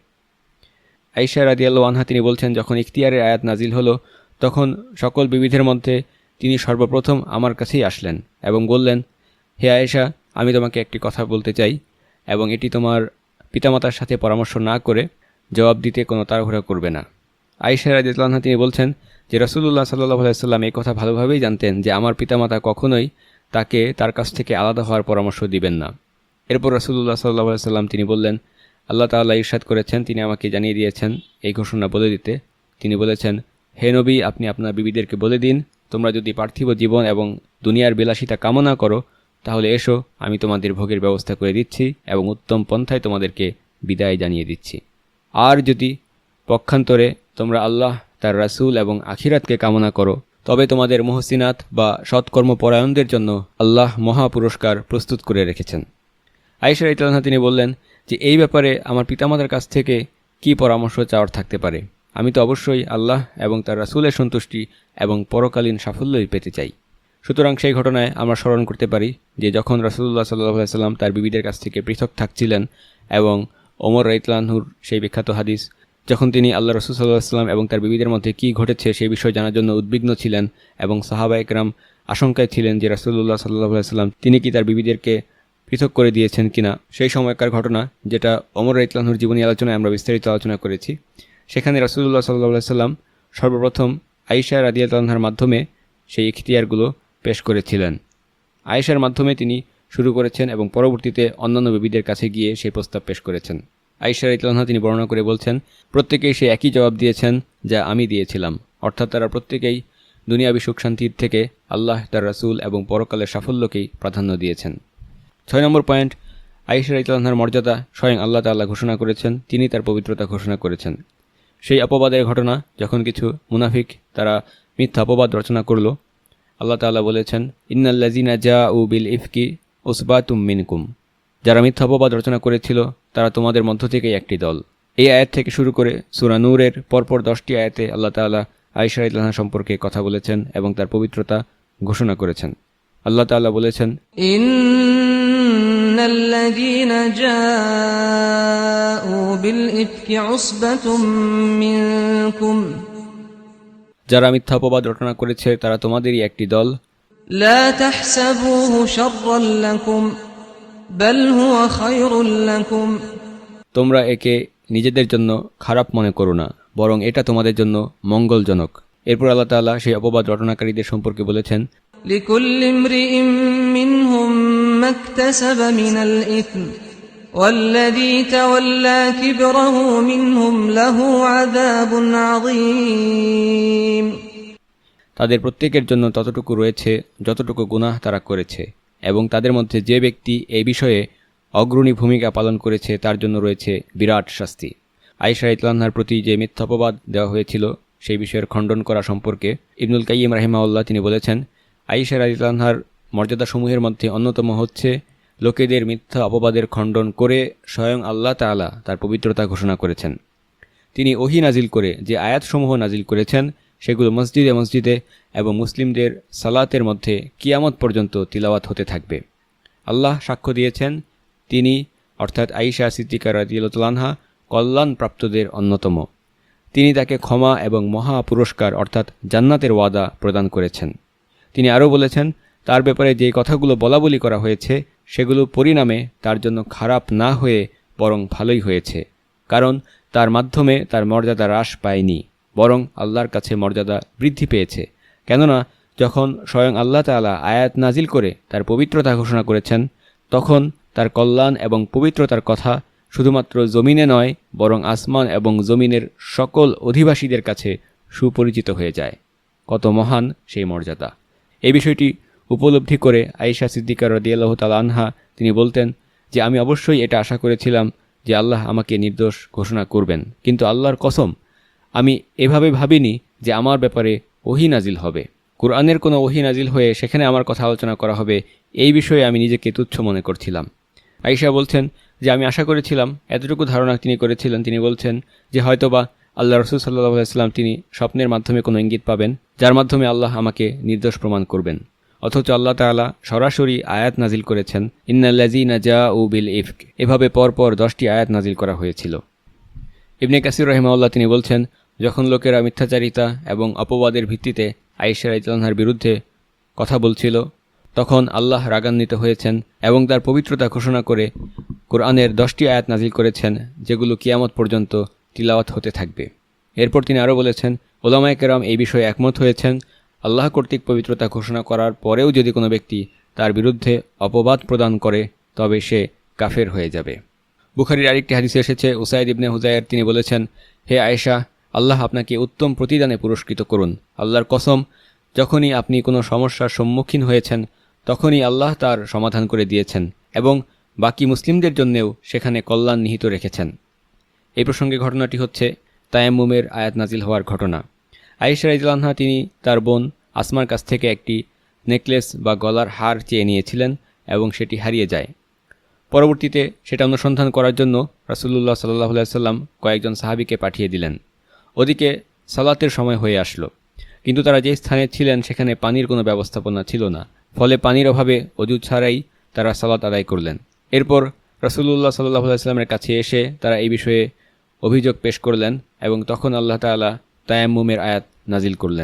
আয়েশা রাদিয়াল্লাহু আনহা তিনি বলছেন, যখন ইখতিয়ারের আয়াত নাজিল হলো তখন সকল বিবিদের মধ্যে তিনি সর্বপ্রথম আমার কাছেই আসলেন এবং বললেন, হে আয়েশা, আমি তোমাকে একটি কথা বলতে চাই এবং এটি তোমার পিতামাতার সাথে পরামর্শ না করে জবাব দিতে কোনো তাড়াহুড়া করবে না। আয়েশা রাদিয়াল্লাহু আনহা তিনি বলছেন যে রাসূলুল্লাহ সাল্লাল্লাহু আলাইহি সাল্লাম এই কথা ভালোভাবেই জানতেন যে আমার পিতামাতা কখনোই তাকে তার কাছ থেকে আলাদা হওয়ার পরামর্শ দিবেন না। এরপর রাসূলুল্লাহ সাল্লাল্লাহু আলাইহি সাল্লাম তিনি বললেন, আল্লাহ তাআলা ইরশাদ করেছেন, তিনি আমাকে জানিয়ে দিয়েছেন এই ঘোষণা বলে দিতে। তিনি বলেছেন, হে নবী, আপনি আপনার বিবিদেরকে বলে দিন, তোমরা যদি পার্থিব জীবন এবং দুনিয়ার বিলাসিতা কামনা করো তাহলে এসো, আমি তোমাদের ভোগের ব্যবস্থা করে দিচ্ছি এবং উত্তম পন্থায় তোমাদেরকে বিদায় জানিয়ে দিচ্ছি। আর যদি পক্ষান্তরে তোমরা আল্লাহ, তার রাসূল এবং আখিরাতকে কামনা করো তবে তোমাদের মুহসিনাত বা সৎকর্মপরায়ণদের জন্য আল্লাহ মহা পুরস্কার প্রস্তুত করে রেখেছেন। আয়েশা রাদিয়াল্লাহু আনহা তিনি বললেন যে এই ব্যাপারে আমার পিতামাতার কাছ থেকে কি পরামর্শ চাওয়ার থাকতে পারে? আমি তো অবশ্যই আল্লাহ এবং তার রাসূলের সন্তুষ্টি এবং পরকালীন সাফল্যই পেতে চাই। সুতরাং সেই ঘটনায় আমরা স্মরণ করতে পারি যে যখন রাসূলুল্লাহ সাল্লাল্লাহু আলাইহি সাল্লাম তার বিবিদের কাছ থেকে পৃথক থাকছিলেন এবং ওমর রাদিয়াল্লাহু আনহুর সেই বিখ্যাত হাদিস, যখন তিনি আল্লাহ রাসূল সাল্লাল্লাহু আলাইহি সাল্লাম এবং তার বিবিদের মধ্যে কী ঘটেছে সেই বিষয় জানার জন্য উদ্বিগ্ন ছিলেন এবং সাহাবায়ে কেরাম আশঙ্কায় ছিলেন যে রাসূলুল্লাহ সাল্লাল্লাহু আলাইহি সাল্লাম তিনি কি তার বিবিদেরকে পৃথক করে দিয়েছেন কিনা। সেই সময়কার ঘটনা, যেটা ওমর রাদিয়াল্লাহু আনহুর জীবনী আলোচনায় আমরা বিস্তারিত আলোচনা করেছি। সেখানে রাসূলুল্লাহ সাল্লাল্লাহু আলাইহি সাল্লাম সর্বপ্রথম আয়েশা রাদিয়াল্লাহু আনহার মাধ্যমে সেই ইখতিয়ারগুলো পেশ করেছিলেন। আয়েশার মাধ্যমে তিনি শুরু করেছেন এবং পরবর্তীতে অন্যান্য বিবিদের কাছে গিয়ে সেই প্রস্তাব পেশ করেছেন। আয়েশা রাদিয়াল্লাহু আনহা তিনি বর্ণনা করে বলছেন, প্রত্যেকেই সে একই জবাব দিয়েছেন যা আমি দিয়েছিলাম, অর্থাৎ তারা প্রত্যেকেই দুনিয়াবি সুখ শান্তির থেকে আল্লাহ, তার রাসূল এবং পরকালের সাফল্যকেই প্রাধান্য দিয়েছেন। ছয় নম্বর পয়েন্ট, আয়েশা রাদিয়াল্লাহু আনহার মর্যাদা স্বয়ং আল্লাহ তাআলা ঘোষণা করেছেন, তিনি তার পবিত্রতা ঘোষণা করেছেন। সেই অপবাদের ঘটনা, যখন কিছু মুনাফিক তারা মিথ্যা অপবাদ রচনা করল, আল্লাহ তাআলা বলেছেন, ইন্নাল্লাযিনা জাউ বিল ইফকি উসবাতুম মিনকুম, যারা মিথ্যা অপবাদ রচনা করেছিল তারা তোমাদের মধ্য থেকেই একটি দল। এই আয়াত থেকে শুরু করে সূরা নূরের পরপর দশটি আয়াতে আল্লাহ তাআলা আয়েশা রাদিয়াল্লাহু আনহা সম্পর্কে কথা বলেছেন এবং তার পবিত্রতা ঘোষণা করেছেন। আল্লাহ তাআলা বলেছেন, ইন্নাল্লাযীনা জাউ বিল ইফকি উসবাতুম মিনকুম, যারা মিথ্যা অপবাদ রচনা করেছে তারা তোমাদেরই একটি দল। লা তাহসাবুহু শাররাল লাকুম বাল হুয়া খায়রুল লাকুম, তোমরা একে নিজেদের জন্য খারাপ মনে করো না, বরং এটা তোমাদের জন্য মঙ্গলজনক। এরপর আল্লাহ তাআলা সেই অপবাদ রচনাকারীদের সম্পর্কে বলেছেন, লিকুল্লি ইমরিইম মিনহুম মাকতাসাবা মিনাল ইসম ওয়াল্লাযী তাওয়াল্লা কিবরাহু মিনহুম লাহু আযাবুন আযীম, তাদের প্রত্যেকের জন্য ততটুকু রয়েছে যতটুকু গুনাহ তারা করেছে, এবং তাদের মধ্যে যে ব্যক্তি এই বিষয়ে অগ্রণী ভূমিকা পালন করেছে তার জন্য রয়েছে বিরাট শাস্তি। আয়েশা রাদিয়াল্লাহু আনহার প্রতি যে মিথ্যা অপবাদ দেওয়া হয়েছিল সেই বিষয়ের খণ্ডন করা সম্পর্কে ইবনুল কাইয়িম রাহিমাহুল্লাহ তিনি বলেছেন, আয়েশা রাদিয়াল্লাহু আনহার মর্যাদাসমূহের মধ্যে অন্যতম হচ্ছে লোকেদের মিথ্যা অপবাদের খণ্ডন করে স্বয়ং আল্লাহ তাআলা তার পবিত্রতা ঘোষণা করেছেন। তিনি ওহী নাজিল করে যে আয়াতসমূহ নাজিল করেছেন সেগুলো মসজিদে মসজিদে এবং মুসলিমদের সালাতের মধ্যে কিয়ামত পর্যন্ত তিলাওয়াত হতে থাকবে। আল্লাহ সাক্ষ্য দিয়েছেন তিনি অর্থাৎ আয়েশা সিদ্দিকা রাদিয়াল্লাহু আনহা কল্যাণপ্রাপ্তদের অন্যতম। তিনি তাকে ক্ষমা এবং মহা পুরস্কার অর্থাৎ জান্নাতের ওয়াদা প্রদান করেছেন। তিনি আরও বলেছেন তার ব্যাপারে যে কথাগুলো বলাবলি করা হয়েছে সেগুলো পরিণামে তার জন্য খারাপ না হয়ে বরং ভালোই হয়েছে, কারণ তার মাধ্যমে তার মর্যাদা হ্রাস পায়নি, বরং আল্লাহর কাছে মর্যাদা বৃদ্ধি পেয়েছে। কেননা যখন স্বয়ং আল্লাহ তাআলা আয়াত নাজিল করে তার পবিত্রতা ঘোষণা করেছেন তখন তার কল্যাণ এবং পবিত্রতার কথা শুধুমাত্র জমিনে নয় বরং আসমান এবং জমিনের সকল অধিবাসীদের কাছে সুপরিচিত হয়ে যায়। কত মহান সেই মর্যাদা! এই বিষয়টি উপলব্ধি করে আয়েশা সিদ্দিকা রাদিয়াল্লাহু তাআলা আনহা তিনি বলতেন যে আমি অবশ্যই এটা আশা করেছিলাম যে আল্লাহ আমাকে নির্দোষ ঘোষণা করবেন, কিন্তু আল্লাহর কসম আমি এভাবে ভাবিনি যে আমার ব্যাপারে ওহী নাজিল হবে, কুরআনের কোনো ওহী নাজিল হয়ে সেখানে আমার কথা আলোচনা করা হবে, এই বিষয়ে আমি নিজেকে তুচ্ছ মনে করছিলাম। আয়েশা বলছেন যে আমি আশা করেছিলাম, এতটুকু ধারণা তিনি করেছিলেন, তিনি বলছেন যে হয়তোবা আল্লাহ রাসূল সাল্লাল্লাহু আলাইহি ওয়াসাল্লাম তিনি স্বপ্নের মাধ্যমে কোনো ইঙ্গিত পাবেন যার মাধ্যমে আল্লাহ আমাকে নির্দোষ প্রমাণ করবেন। অথচ আল্লাহ তাআলা সরাসরি আয়াত নাজিল করেছেন ইন্নাল্লাযীনা জাউ বিল ইফক, এভাবে পরপর দশটি আয়াত নাজিল করা হয়েছিল। ইবনে কাসির রাহিমাহুল্লাহ তিনি বলছেন যখন লোকেরা মিথ্যাচারিতা এবং অপবাদের ভিত্তিতে আয়েশা রাদিয়াল্লাহু আনহার বিরুদ্ধে কথা বলছিল তখন আল্লাহ রাগান্বিত হয়েছেন এবং তার পবিত্রতা ঘোষণা করে কোরআনের দশটি আয়াত নাজিল করেছেন যেগুলো কিয়ামত পর্যন্ত তিলাওয়াত হতে থাকবে। এরপর তিনি আরও বলেছেন উলামায়ে কেরাম এই বিষয়ে একমত হয়েছেন আল্লাহ কর্তৃক পবিত্রতা ঘোষণা করার পরেও যদি কোনো ব্যক্তি তার বিরুদ্ধে অপবাদ প্রদান করে তবে সে কাফের হয়ে যাবে। বুখারীর আরেকটি হাদিসে এসেছে উসাইদ ইবনে হুযায়ের তিনি বলেছেন হে আয়েশা, আল্লাহ আপনাকে উত্তম প্রতিদানে পুরস্কৃত করুন। আল্লাহর কসম, যখনই আপনি কোনো সমস্যার সম্মুখীন হয়েছেন তখনই আল্লাহ তার সমাধান করে দিয়েছেন এবং বাকি মুসলিমদের জন্যেও সেখানে কল্যাণ নিহিত রেখেছেন। এই প্রসঙ্গে ঘটনাটি হচ্ছে তায়াম্মুমের আয়াত নাজিল হওয়ার ঘটনা। আয়েশা রাদিয়াল্লাহু আনহা তিনি তার বোন আসমার কাছ থেকে একটি নেকলেস বা গলার হার চেয়ে নিয়েছিলেন এবং সেটি হারিয়ে যায়। পরবর্তীতে সেটা অনুসন্ধান করার জন্য রাসূলুল্লাহ সাল্লাল্লাহু আলাইহি ওয়াসাল্লাম কয়েকজন সাহাবীকে পাঠিয়ে দিলেন। ওদিকে সালাতের সময় হয়ে আসলো, কিন্তু তারা যে স্থানে ছিলেন সেখানে পানির কোনো ব্যবস্থাপনা ছিল না, ফলে পানির অভাবে অজু ছাড়াই তারা সালাত আদায় করলেন। এরপর রাসূলুল্লাহ সাল্লাল্লাহু আলাইহি ওয়াসাল্লামের কাছে এসে তারা এই বিষয়ে অভিযোগ পেশ করলেন এবং তখন আল্লাহ তাআলা তায়াম্মুমের আয়াত নাজিল করলেন,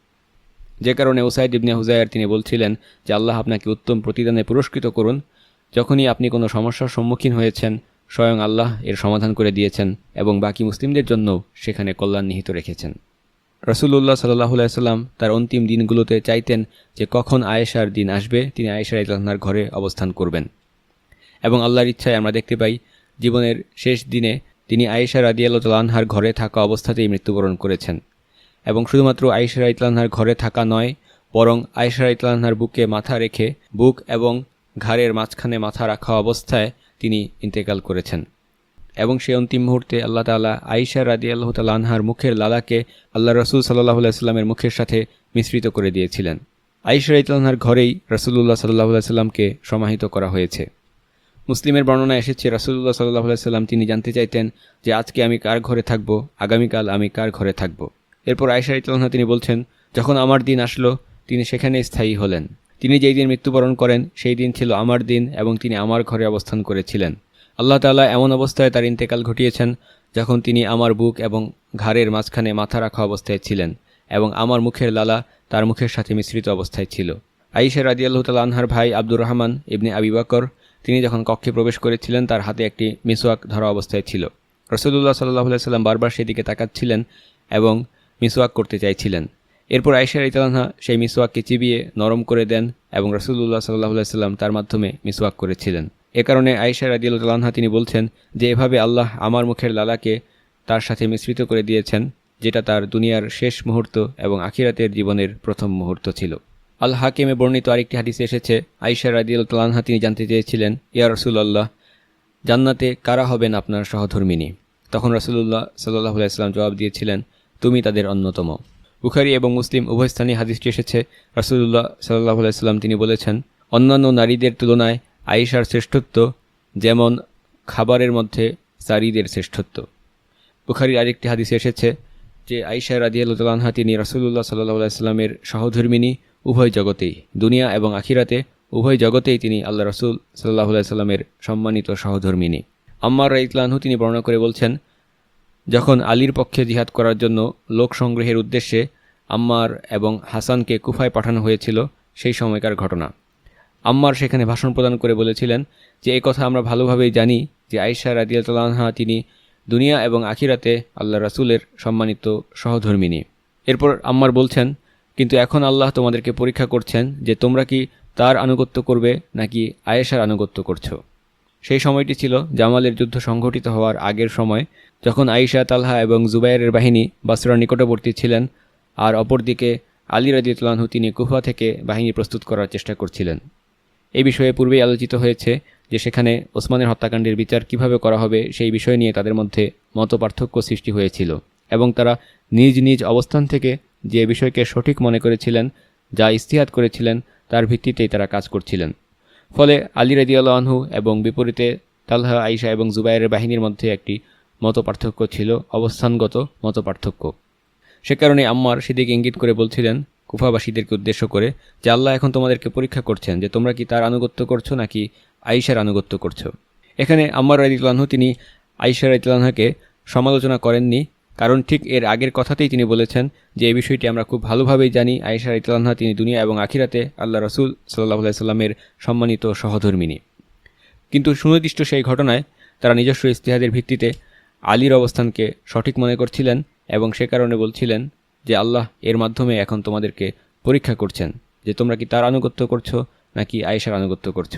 যে কারণে উসাইদ ইবনে হুযায়ের তিনি বলছিলেন যে আল্লাহ আপনাকে উত্তম প্রতিদানে পুরস্কৃত করুন। যখনই আপনি কোনো সমস্যার সম্মুখীন হয়েছেন স্বয়ং আল্লাহ এর সমাধান করে দিয়েছেন এবং বাকি মুসলিমদের জন্য সেখানে কল্যাণ নিহিত রেখেছেন। রাসূলুল্লাহ সাল্লাল্লাহু আলাইহি ওয়াসাল্লাম তার অন্তিম দিনগুলোতে চাইতেন যে কখন আয়েশার দিন আসবে তিনি আয়েশা রাদিয়াল্লাহু আনহার ঘরে অবস্থান করবেন, এবং আল্লাহর ইচ্ছায় আমরা দেখতে পাই জীবনের শেষ দিনে তিনি আয়েশা রাদিয়াল্লাহু আনহার ঘরে থাকা অবস্থাতেই মৃত্যুবরণ করেছেন। এবং শুধুমাত্র আয়েশা রাদিয়াল্লাহু আনহার ঘরে থাকা নয়, বরং আয়েশা রাদিয়াল্লাহু আনহার বুকে মাথা রেখে বুক এবং ঘাড়ের মাঝখানে মাথা রাখা অবস্থায় তিনি ইন্তেকাল করেছেন। এবং সেই অন্তিম মুহূর্তে আল্লাহ তাআলা আয়েশা রাদিয়াল্লাহু তাআলা আনহার মুখের লালাকে আল্লাহ রাসূল সাল্লাল্লাহু আলাইহি ওয়াসাল্লামের মুখের সাথে মিশ্রিত করে দিয়েছিলেন। আয়েশা রাদিয়াল্লাহু আনহার ঘরেই রাসূলুল্লাহ সাল্লাল্লাহু আলাইহি ওয়াসাল্লামকে সমাহিত করা হয়েছে। মুসলিমের বর্ণনা এসেছে রাসূলুল্লাহ সাল্লাল্লাহু আলাইহি ওয়াসাল্লাম তিনি জানতে চাইতেন যে আজকে আমি কার ঘরে থাকব, আগামীকাল আমি কার ঘরে থাকব। এরপর আয়েশা রাদিয়াল্লাহু আনহা তিনি বলছেন যখন আমার দিন আসলো তিনি সেখানে স্থায়ী হলেন। তিনি যেই দিন মৃত্যুবরণ করেন সেই দিন ছিল আমার দিন এবং তিনি আমার ঘরে অবস্থান করেছিলেন। আল্লাহ তাআলা এমন অবস্থায় তার ইন্তেকাল ঘটিয়েছেন যখন তিনি আমার বুক এবং ঘাড়ের মাঝখানে মাথা রাখা অবস্থায় ছিলেন এবং আমার মুখের লালা তার মুখের সাথে মিশ্রিত অবস্থায় ছিল। আয়েশা রাদিয়াল্লাহু তাআলা আনহার ভাই আব্দুর রহমান ইবনে আবি বকর তিনি যখন কক্ষে প্রবেশ করেছিলেন তার হাতে একটি মিসওয়াক ধরা অবস্থায় ছিল। রাসূলুল্লাহ সাল্লাল্লাহু আলাইহি ওয়াসাল্লাম বারবার সেদিকে তাকাচ্ছিলেন এবং মিসওয়াক করতে চাইছিলেন। এরপর আয়েশা রাদিয়াল্লাহু আনহা সেই মিসওয়াককে চিবিয়ে নরম করে দেন এবং রাসূলুল্লাহ সাল্লাল্লাহু আলাইহি ওয়াসাল্লাম তার মাধ্যমে মিসওয়াক করেছিলেন। এ কারণে আয়েশা রাদিয়াল্লাহু আনহা তিনি বলছেন যে এভাবে আল্লাহ আমার মুখের লালাকে তার সাথে মিশ্রিত করে দিয়েছেন, যেটা তার দুনিয়ার শেষ মুহূর্ত এবং আখিরাতের জীবনের প্রথম মুহূর্ত ছিল। আল হাকিমে বর্ণিত আরেকটি হাদিসে এসেছে আয়েশা রাদিয়াল্লাহু আনহা তিনি জানতে চেয়েছিলেন ইয়া রাসূলুল্লাহ, জান্নাতে কারা হবেন আপনার সহধর্মিনী? তখন রাসূলুল্লাহ সাল্লাল্লাহু আলাইহি ওয়াসাল্লাম জবাব দিয়েছিলেন তুমি তাদের অন্যতম। বুখারী এবং মুসলিম উভয় স্থানে হাদিসটি এসেছে। রাসূলুল্লাহ সাল্লাল্লাহু আলাইহি ওয়াসাল্লাম তিনি বলেছেন অন্যান্য নারীদের তুলনায় আয়েশার শ্রেষ্ঠত্ব যেমন খাবারের মধ্যে সারিদের শ্রেষ্ঠত্ব। বুখারীর আরেকটি হাদিসে এসেছে যে আয়েশা রাদিয়াল্লাহু তাআলা আনহা তিনি রাসূলুল্লাহ সাল্লাল্লাহু আলাইহি সাল্লামের সহধর্মিণী উভয় জগতেই, দুনিয়া এবং আখিরাতে উভয় জগতেই তিনি আল্লাহ রাসূল সাল্লাল্লাহু আলাইহি সাল্লামের সম্মানিত সহধর্মিণী। আম্মার রাদিয়াল্লাহু আনহু তিনি বর্ণনা করে বলছেন, যখন আলীর পক্ষে জিহাদ করার জন্য লোক সংগ্রহের উদ্দেশ্যে আম্মার এবং হাসানকে কুফায় পাঠানো হয়েছিল সেই সময়কার ঘটনা। আম্মার সেখানে ভাষণ প্রদান করে বলেছিলেন যে এই কথা আমরা ভালোভাবেই জানি যে আয়েশা রাদিয়াল্লাহু আনহা তিনি দুনিয়া এবং আখিরাতে আল্লাহ রাসূলের সম্মানিত সহধর্মিণী। এরপর আম্মার বলছেন, কিন্তু এখন আল্লাহ তোমাদেরকে পরীক্ষা করছেন যে তোমরা কি তার আনুগত্য করবে নাকি আয়েশার আনুগত্য করছো। সেই সময়টি ছিল জামালের যুদ্ধ সংঘটিত হওয়ার আগের সময়, যখন আয়েশা, তালহা এবং জুবাইরের বাহিনী বাসরার নিকটবর্তী ছিলেন, আর অপরদিকে আলী রাদিয়াল্লাহু আনহু তিনি কুফা থেকে বাহিনী প্রস্তুত করার চেষ্টা করছিলেন। এই বিষয়ে পূর্বেই আলোচিত হয়েছে যে সেখানে ওসমানের হত্যাকাণ্ডের বিচার কিভাবে করা হবে সেই বিষয় নিয়ে তাদের মধ্যে মতপার্থক্য সৃষ্টি হয়েছিল এবং তারা নিজ নিজ অবস্থান থেকে যে বিষয়কে সঠিক মনে করেছিলেন, যা ইজতিহাদ করেছিলেন, তার ভিত্তিতেই তারা কাজ করছিলেন। ফলে আলী রাদিয়াল্লাহু আনহু এবং বিপরীতে তালহা, আয়েশা এবং জুবাইরের বাহিনীর মধ্যে একটি মতপার্থক্য ছিল, অবস্থানগত মতপার্থক্য। সে কারণে আম্মার সেদিকে ইঙ্গিত করে বলছিলেন কুফাবাসীদেরকে উদ্দেশ্য করে যে আল্লাহ এখন তোমাদেরকে পরীক্ষা করছেন যে তোমরা কি তার আনুগত্য করছো নাকি আয়েশার আনুগত্য করছো। এখানে আম্মার রাদিয়াল্লাহু আনহু তিনি আয়েশা রাদিয়াল্লাহু আনহাকে সমালোচনা করেননি, কারণ ঠিক এর আগের কথাতেই তিনি বলেছেন যে এই বিষয়টি আমরা খুব ভালোভাবেই জানি, আয়েশা রাদিয়াল্লাহু আনহা তিনি দুনিয়া এবং আখিরাতে আল্লাহ রাসূল সাল্লাল্লাহু আলাইহি সাল্লামের সম্মানিত সহধর্মিণী। কিন্তু সুনির্দিষ্ট সেই ঘটনায় তারা নিজস্ব ইজতিহাদের ভিত্তিতে আলীর অবস্থানকে সঠিক মনে করছিলেন এবং সে কারণে বলছিলেন যে আল্লাহ এর মাধ্যমে এখন তোমাদেরকে পরীক্ষা করছেন যে তোমরা কি তার আনুগত্য করছো নাকি আয়েশার আনুগত্য করছো।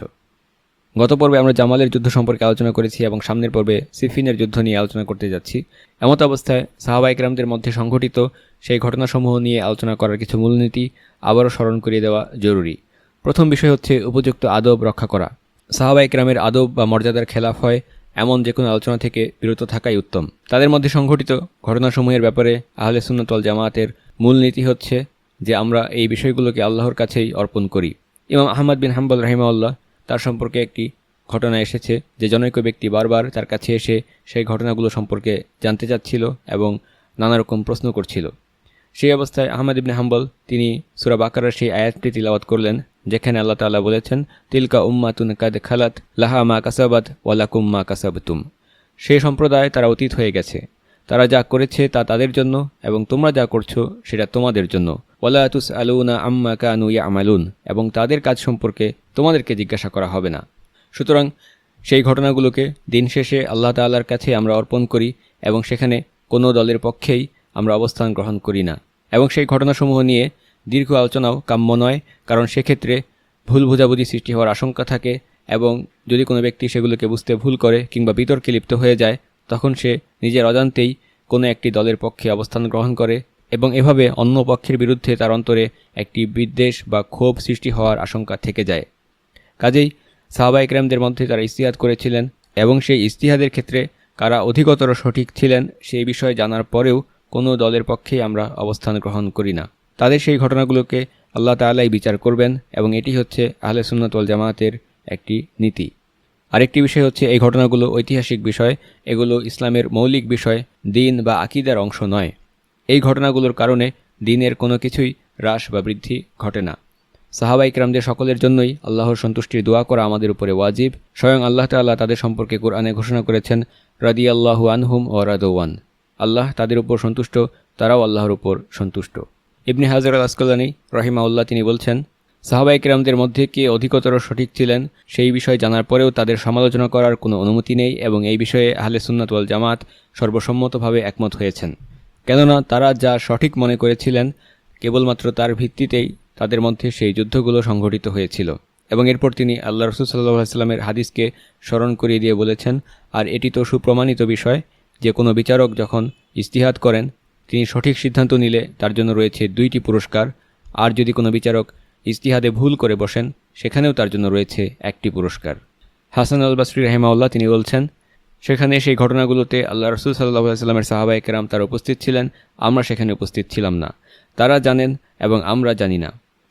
গত পর্বে আমরা জামালের যুদ্ধ সম্পর্কে আলোচনা করেছি এবং সামনের পর্বে সিফিনের যুদ্ধ নিয়ে আলোচনা করতে যাচ্ছি। এমত অবস্থায় সাহাবা ইকরামদের মধ্যে সংঘটিত সেই ঘটনাসমূহ নিয়ে আলোচনা করার কিছু মূলনীতি আবারও স্মরণ করিয়ে দেওয়া জরুরি। প্রথম বিষয় হচ্ছে উপযুক্ত আদব রক্ষা করা। সাহাবা ইকরামের আদব বা মর্যাদার খেলাফ হয় এমন যে কোনো আলোচনা থেকে বিরত থাকাই উত্তম। তাদের মধ্যে সংঘটিত ঘটনাসমূহের ব্যাপারে আহলে সুন্নাত ওয়াল জামায়াতের মূলনীতি হচ্ছে যে আমরা এই বিষয়গুলোকে আল্লাহর কাছেই অর্পণ করি। ইমাম আহমদ বিন হাম্বল রাহিমাহুল্লাহ তার সম্পর্কে একটি ঘটনা এসেছে যে জনৈক ব্যক্তি বারবার তার কাছে এসে সেই ঘটনাগুলো সম্পর্কে জানতে চাচ্ছিল এবং নানা রকম প্রশ্ন করছিল। সেই অবস্থায় আহমদ ইবনে হাম্বল তিনি সূরা বাকারার সেই আয়াতটি তিলাওয়াত করলেন যেখানে আল্লাহ তাআলা বলেছেন, তিলকা উম্মাতুন কাদ খালাত লাহা মা কাসাবাত ওয়া লাকুম মা কাসাবতুম। সেই সম্প্রদায় তারা অতীত হয়ে গেছে, তারা যা করেছে তা তাদের জন্য এবং তোমরা যা করছো সেটা তোমাদের জন্য। ওয়ালা তুসআলুনা আম্মা কানু ইয়ামালুন, এবং তাদের কাজ সম্পর্কে তোমাদেরকে জিজ্ঞাসা করা হবে না। সুতরাং সেই ঘটনাগুলোকে দিন শেষে আল্লাহ তাআলার কাছে আমরা অর্পণ করি এবং সেখানে কোনো দলের পক্ষেই আমরা অবস্থান গ্রহণ করি না। এবং সেই ঘটনাসমূহ নিয়ে দীর্ঘ আলোচনাও কাম্য নয়, কারণ সেক্ষেত্রে ভুল বোঝাবুঝি সৃষ্টি হওয়ার আশঙ্কা থাকে এবং যদি কোনো ব্যক্তি সেগুলোকে বুঝতে ভুল করে কিংবা বিতর্কে লিপ্ত হয়ে যায় তখন সে নিজের অজান্তেই কোনো একটি দলের পক্ষে অবস্থান গ্রহণ করে এবং এভাবে অন্য পক্ষের বিরুদ্ধে তার অন্তরে একটি বিদ্বেষ বা ক্ষোভ সৃষ্টি হওয়ার আশঙ্কা থেকে যায়। কাজেই সাহাবা ইকরামদের মধ্যে তারা ইজতিহাদ করেছিলেন এবং সেই ইজতিহাদের ক্ষেত্রে কারা অধিকতর সঠিক ছিলেন সেই বিষয়ে জানার পরেও কোনো দলের পক্ষেই আমরা অবস্থান গ্রহণ করি না। তাদের সেই ঘটনাগুলোকে আল্লাহ তাআলাই বিচার করবেন এবং এটি হচ্ছে আহলে সুন্নাত ওয়াল জামায়াতের একটি নীতি। আরেকটি বিষয় হচ্ছে এই ঘটনাগুলো ঐতিহাসিক বিষয়, এগুলো ইসলামের মৌলিক বিষয়, দিন বা আকীদার অংশ নয়। এই ঘটনাগুলোর কারণে দিনের কোনো কিছুই হ্রাস বা বৃদ্ধি ঘটে না। সাহাবা ইকরামদের সকলের জন্যই আল্লাহর সন্তুষ্টির দোয়া করা আমাদের উপরে ওয়াজিব। স্বয়ং আল্লাহ তাআলা তাদের সম্পর্কে কুরআনে ঘোষণা করেছেন, রাদিয়াল্লাহু আনহুম ওয়া রাদওয়ান। আল্লাহ তাদের উপর সন্তুষ্ট, তারাও আল্লাহর উপর সন্তুষ্ট। ইবনে হাজার আল আসকালানী রাহিমাহুল্লাহ তিনি বলছেন, সাহাবা ইকরামদের মধ্যে কে অধিকতর সঠিক ছিলেন সেই বিষয় জানার পরেও তাদের সমালোচনা করার কোনো অনুমতি নেই এবং এই বিষয়ে আহলে সুন্নাত ওয়াল জামাত সর্বসম্মতভাবে একমত হয়েছেন। কেননা তারা যা সঠিক মনে করেছিলেন কেবলমাত্র তার ভিত্তিতেই তাদের মধ্যে সেই যুদ্ধগুলো সংঘটিত হয়েছিল। এবং এরপর তিনি আল্লাহ রাসূল সাল্লাল্লাহু আলাইহি সাল্লামের হাদিসকে স্মরণ করিয়ে দিয়ে বলেছেন, আর এটি তো সুপ্রমাণিত বিষয় যে কোনো বিচারক যখন ইজতিহাদ করেন তিনি সঠিক সিদ্ধান্ত নিলে তার জন্য রয়েছে দুইটি পুরস্কার, আর যদি কোনো বিচারক ইজতিহাদে ভুল করে বসেন সেখানেও তার জন্য রয়েছে একটি পুরস্কার। হাসান আল বাসরি রাহিমাহুল্লাহ তিনি বলছেন, সেখানে সেই ঘটনাগুলোতে আল্লাহ রাসূল সাল্লাল্লাহু আলাইহি সাল্লামের সাহাবায়ে কেরাম তারা উপস্থিত ছিলেন, আমরা সেখানে উপস্থিত ছিলাম না। তারা জানেন এবং আমরা জানি না।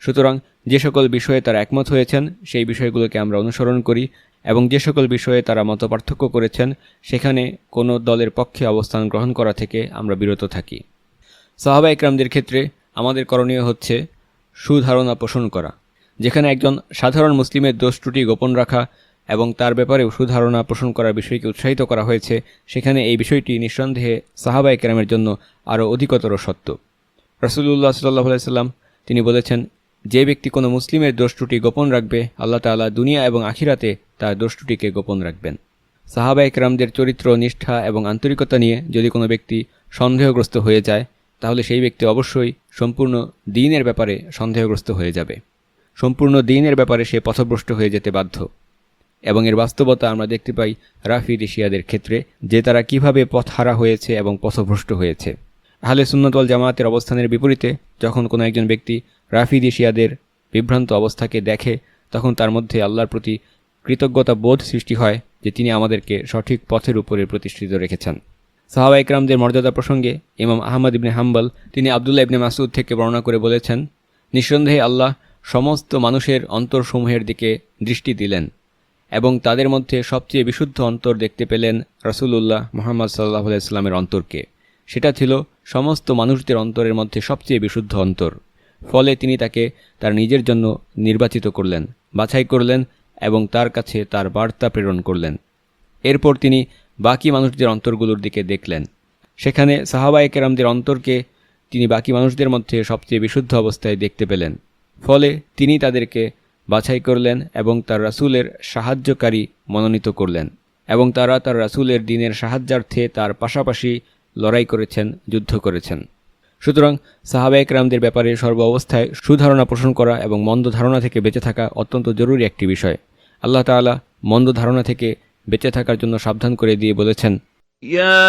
সুতরাং যে সকল বিষয়ে তারা একমত হয়েছেন সেই বিষয়গুলোকে আমরা অনুসরণ করি, এবং যে সকল বিষয়ে তারা মতপার্থক্য করেছেন সেখানে কোনো দলের পক্ষে অবস্থান গ্রহণ করা থেকে আমরা বিরত থাকি। সাহাবা ইকরামদের ক্ষেত্রে আমাদের করণীয় হচ্ছে সুধারণা পোষণ করা। যেখানে একজন সাধারণ মুসলিমের দোষ ত্রুটি গোপন রাখা এবং তার ব্যাপারেও সুধারণা পোষণ করার বিষয়কে উৎসাহিত করা হয়েছে, সেখানে এই বিষয়টি নিঃসন্দেহে সাহাবা ইকরামের জন্য আরও অধিকতর সত্য। রাসূলুল্লাহ সাল্লাল্লাহু আলাইহি সাল্লাম তিনি বলেছেন, যে ব্যক্তি কোনো মুসলিমের দোষ ত্রুটি গোপন রাখবে, আল্লাহ তাআলা দুনিয়া এবং আখিরাতে তার দোষ ত্রুটিকে গোপন রাখবেন। সাহাবা ইকরামদের চরিত্র, নিষ্ঠা এবং আন্তরিকতা নিয়ে যদি কোনো ব্যক্তি সন্দেহগ্রস্ত হয়ে যায়, তাহলে সেই ব্যক্তি অবশ্যই সম্পূর্ণ দ্বীনের ব্যাপারে সন্দেহগ্রস্ত হয়ে যাবে, সম্পূর্ণ দ্বীনের ব্যাপারে সে পথভ্রষ্ট হয়ে যেতে বাধ্য। এবং এর বাস্তবতা আমরা দেখতে পাই রাফিদি শিয়াদের ক্ষেত্রে, যে তারা কিভাবে পথহারা হয়েছে এবং পথভ্রষ্ট হয়েছে। আহলে সুন্নাত ওয়াল জামায়াতের অবস্থানের বিপরীতে যখন কোনো একজন ব্যক্তি রাফিদি শিয়াদের বিভ্রান্ত অবস্থাকে দেখে, তখন তার মধ্যে আল্লাহর প্রতি কৃতজ্ঞতা বোধ সৃষ্টি হয় যে তিনি আমাদেরকে সঠিক পথের উপরে প্রতিষ্ঠিত রেখেছেন। সাহাবা ইকরামদের মর্যাদা প্রসঙ্গে ইমাম আহমদ ইবনে হাম্বল তিনি আবদুল্লাহ ইবনে মাসউদ থেকে বর্ণনা করে বলেছেন, নিঃসন্দেহে আল্লাহ সমস্ত মানুষের অন্তরসমূহের দিকে দৃষ্টি দিলেন এবং তাদের মধ্যে সবচেয়ে বিশুদ্ধ অন্তর দেখতে পেলেন রাসূলুল্লাহ মুহাম্মদ সাল্লাল্লাহু আলাইহি সাল্লামের অন্তরকে। সেটা ছিল সমস্ত মানুষদের অন্তরের মধ্যে সবচেয়ে বিশুদ্ধ অন্তর। ফলে তিনি তাকে তার নিজের জন্য নির্বাচিত করলেন, বাছাই করলেন এবং তার কাছে তার বার্তা প্রেরণ করলেন। এরপর তিনি বাকি মানুষদের অন্তরগুলোর দিকে দেখলেন, সেখানে সাহাবায়ে কেরামদের অন্তরকে তিনি বাকি মানুষদের মধ্যে সবচেয়ে বিশুদ্ধ অবস্থায় দেখতে পেলেন। ফলে তিনি তাদেরকে বাছাই করলেন এবং তার রাসূলের সাহায্যকারী মনোনীত করলেন, এবং তারা তার রাসূলের দ্বীনের সাহায্যার্থে তার পাশাপাশি লড়াই করেছেন, যুদ্ধ করেছেন। সুতরাং সাহাবায়ে কেরামদের ব্যাপারে সর্ব অবস্থায় সুধারণা পোষণ করা এবং মন্দ ধারণা থেকে বেঁচে থাকা অত্যন্ত জরুরি একটি বিষয়। আল্লাহ তাআলা মন্দ ধারণা থেকে বেঁচে থাকার জন্য সাবধান করে দিয়ে বলেছেন, ইয়া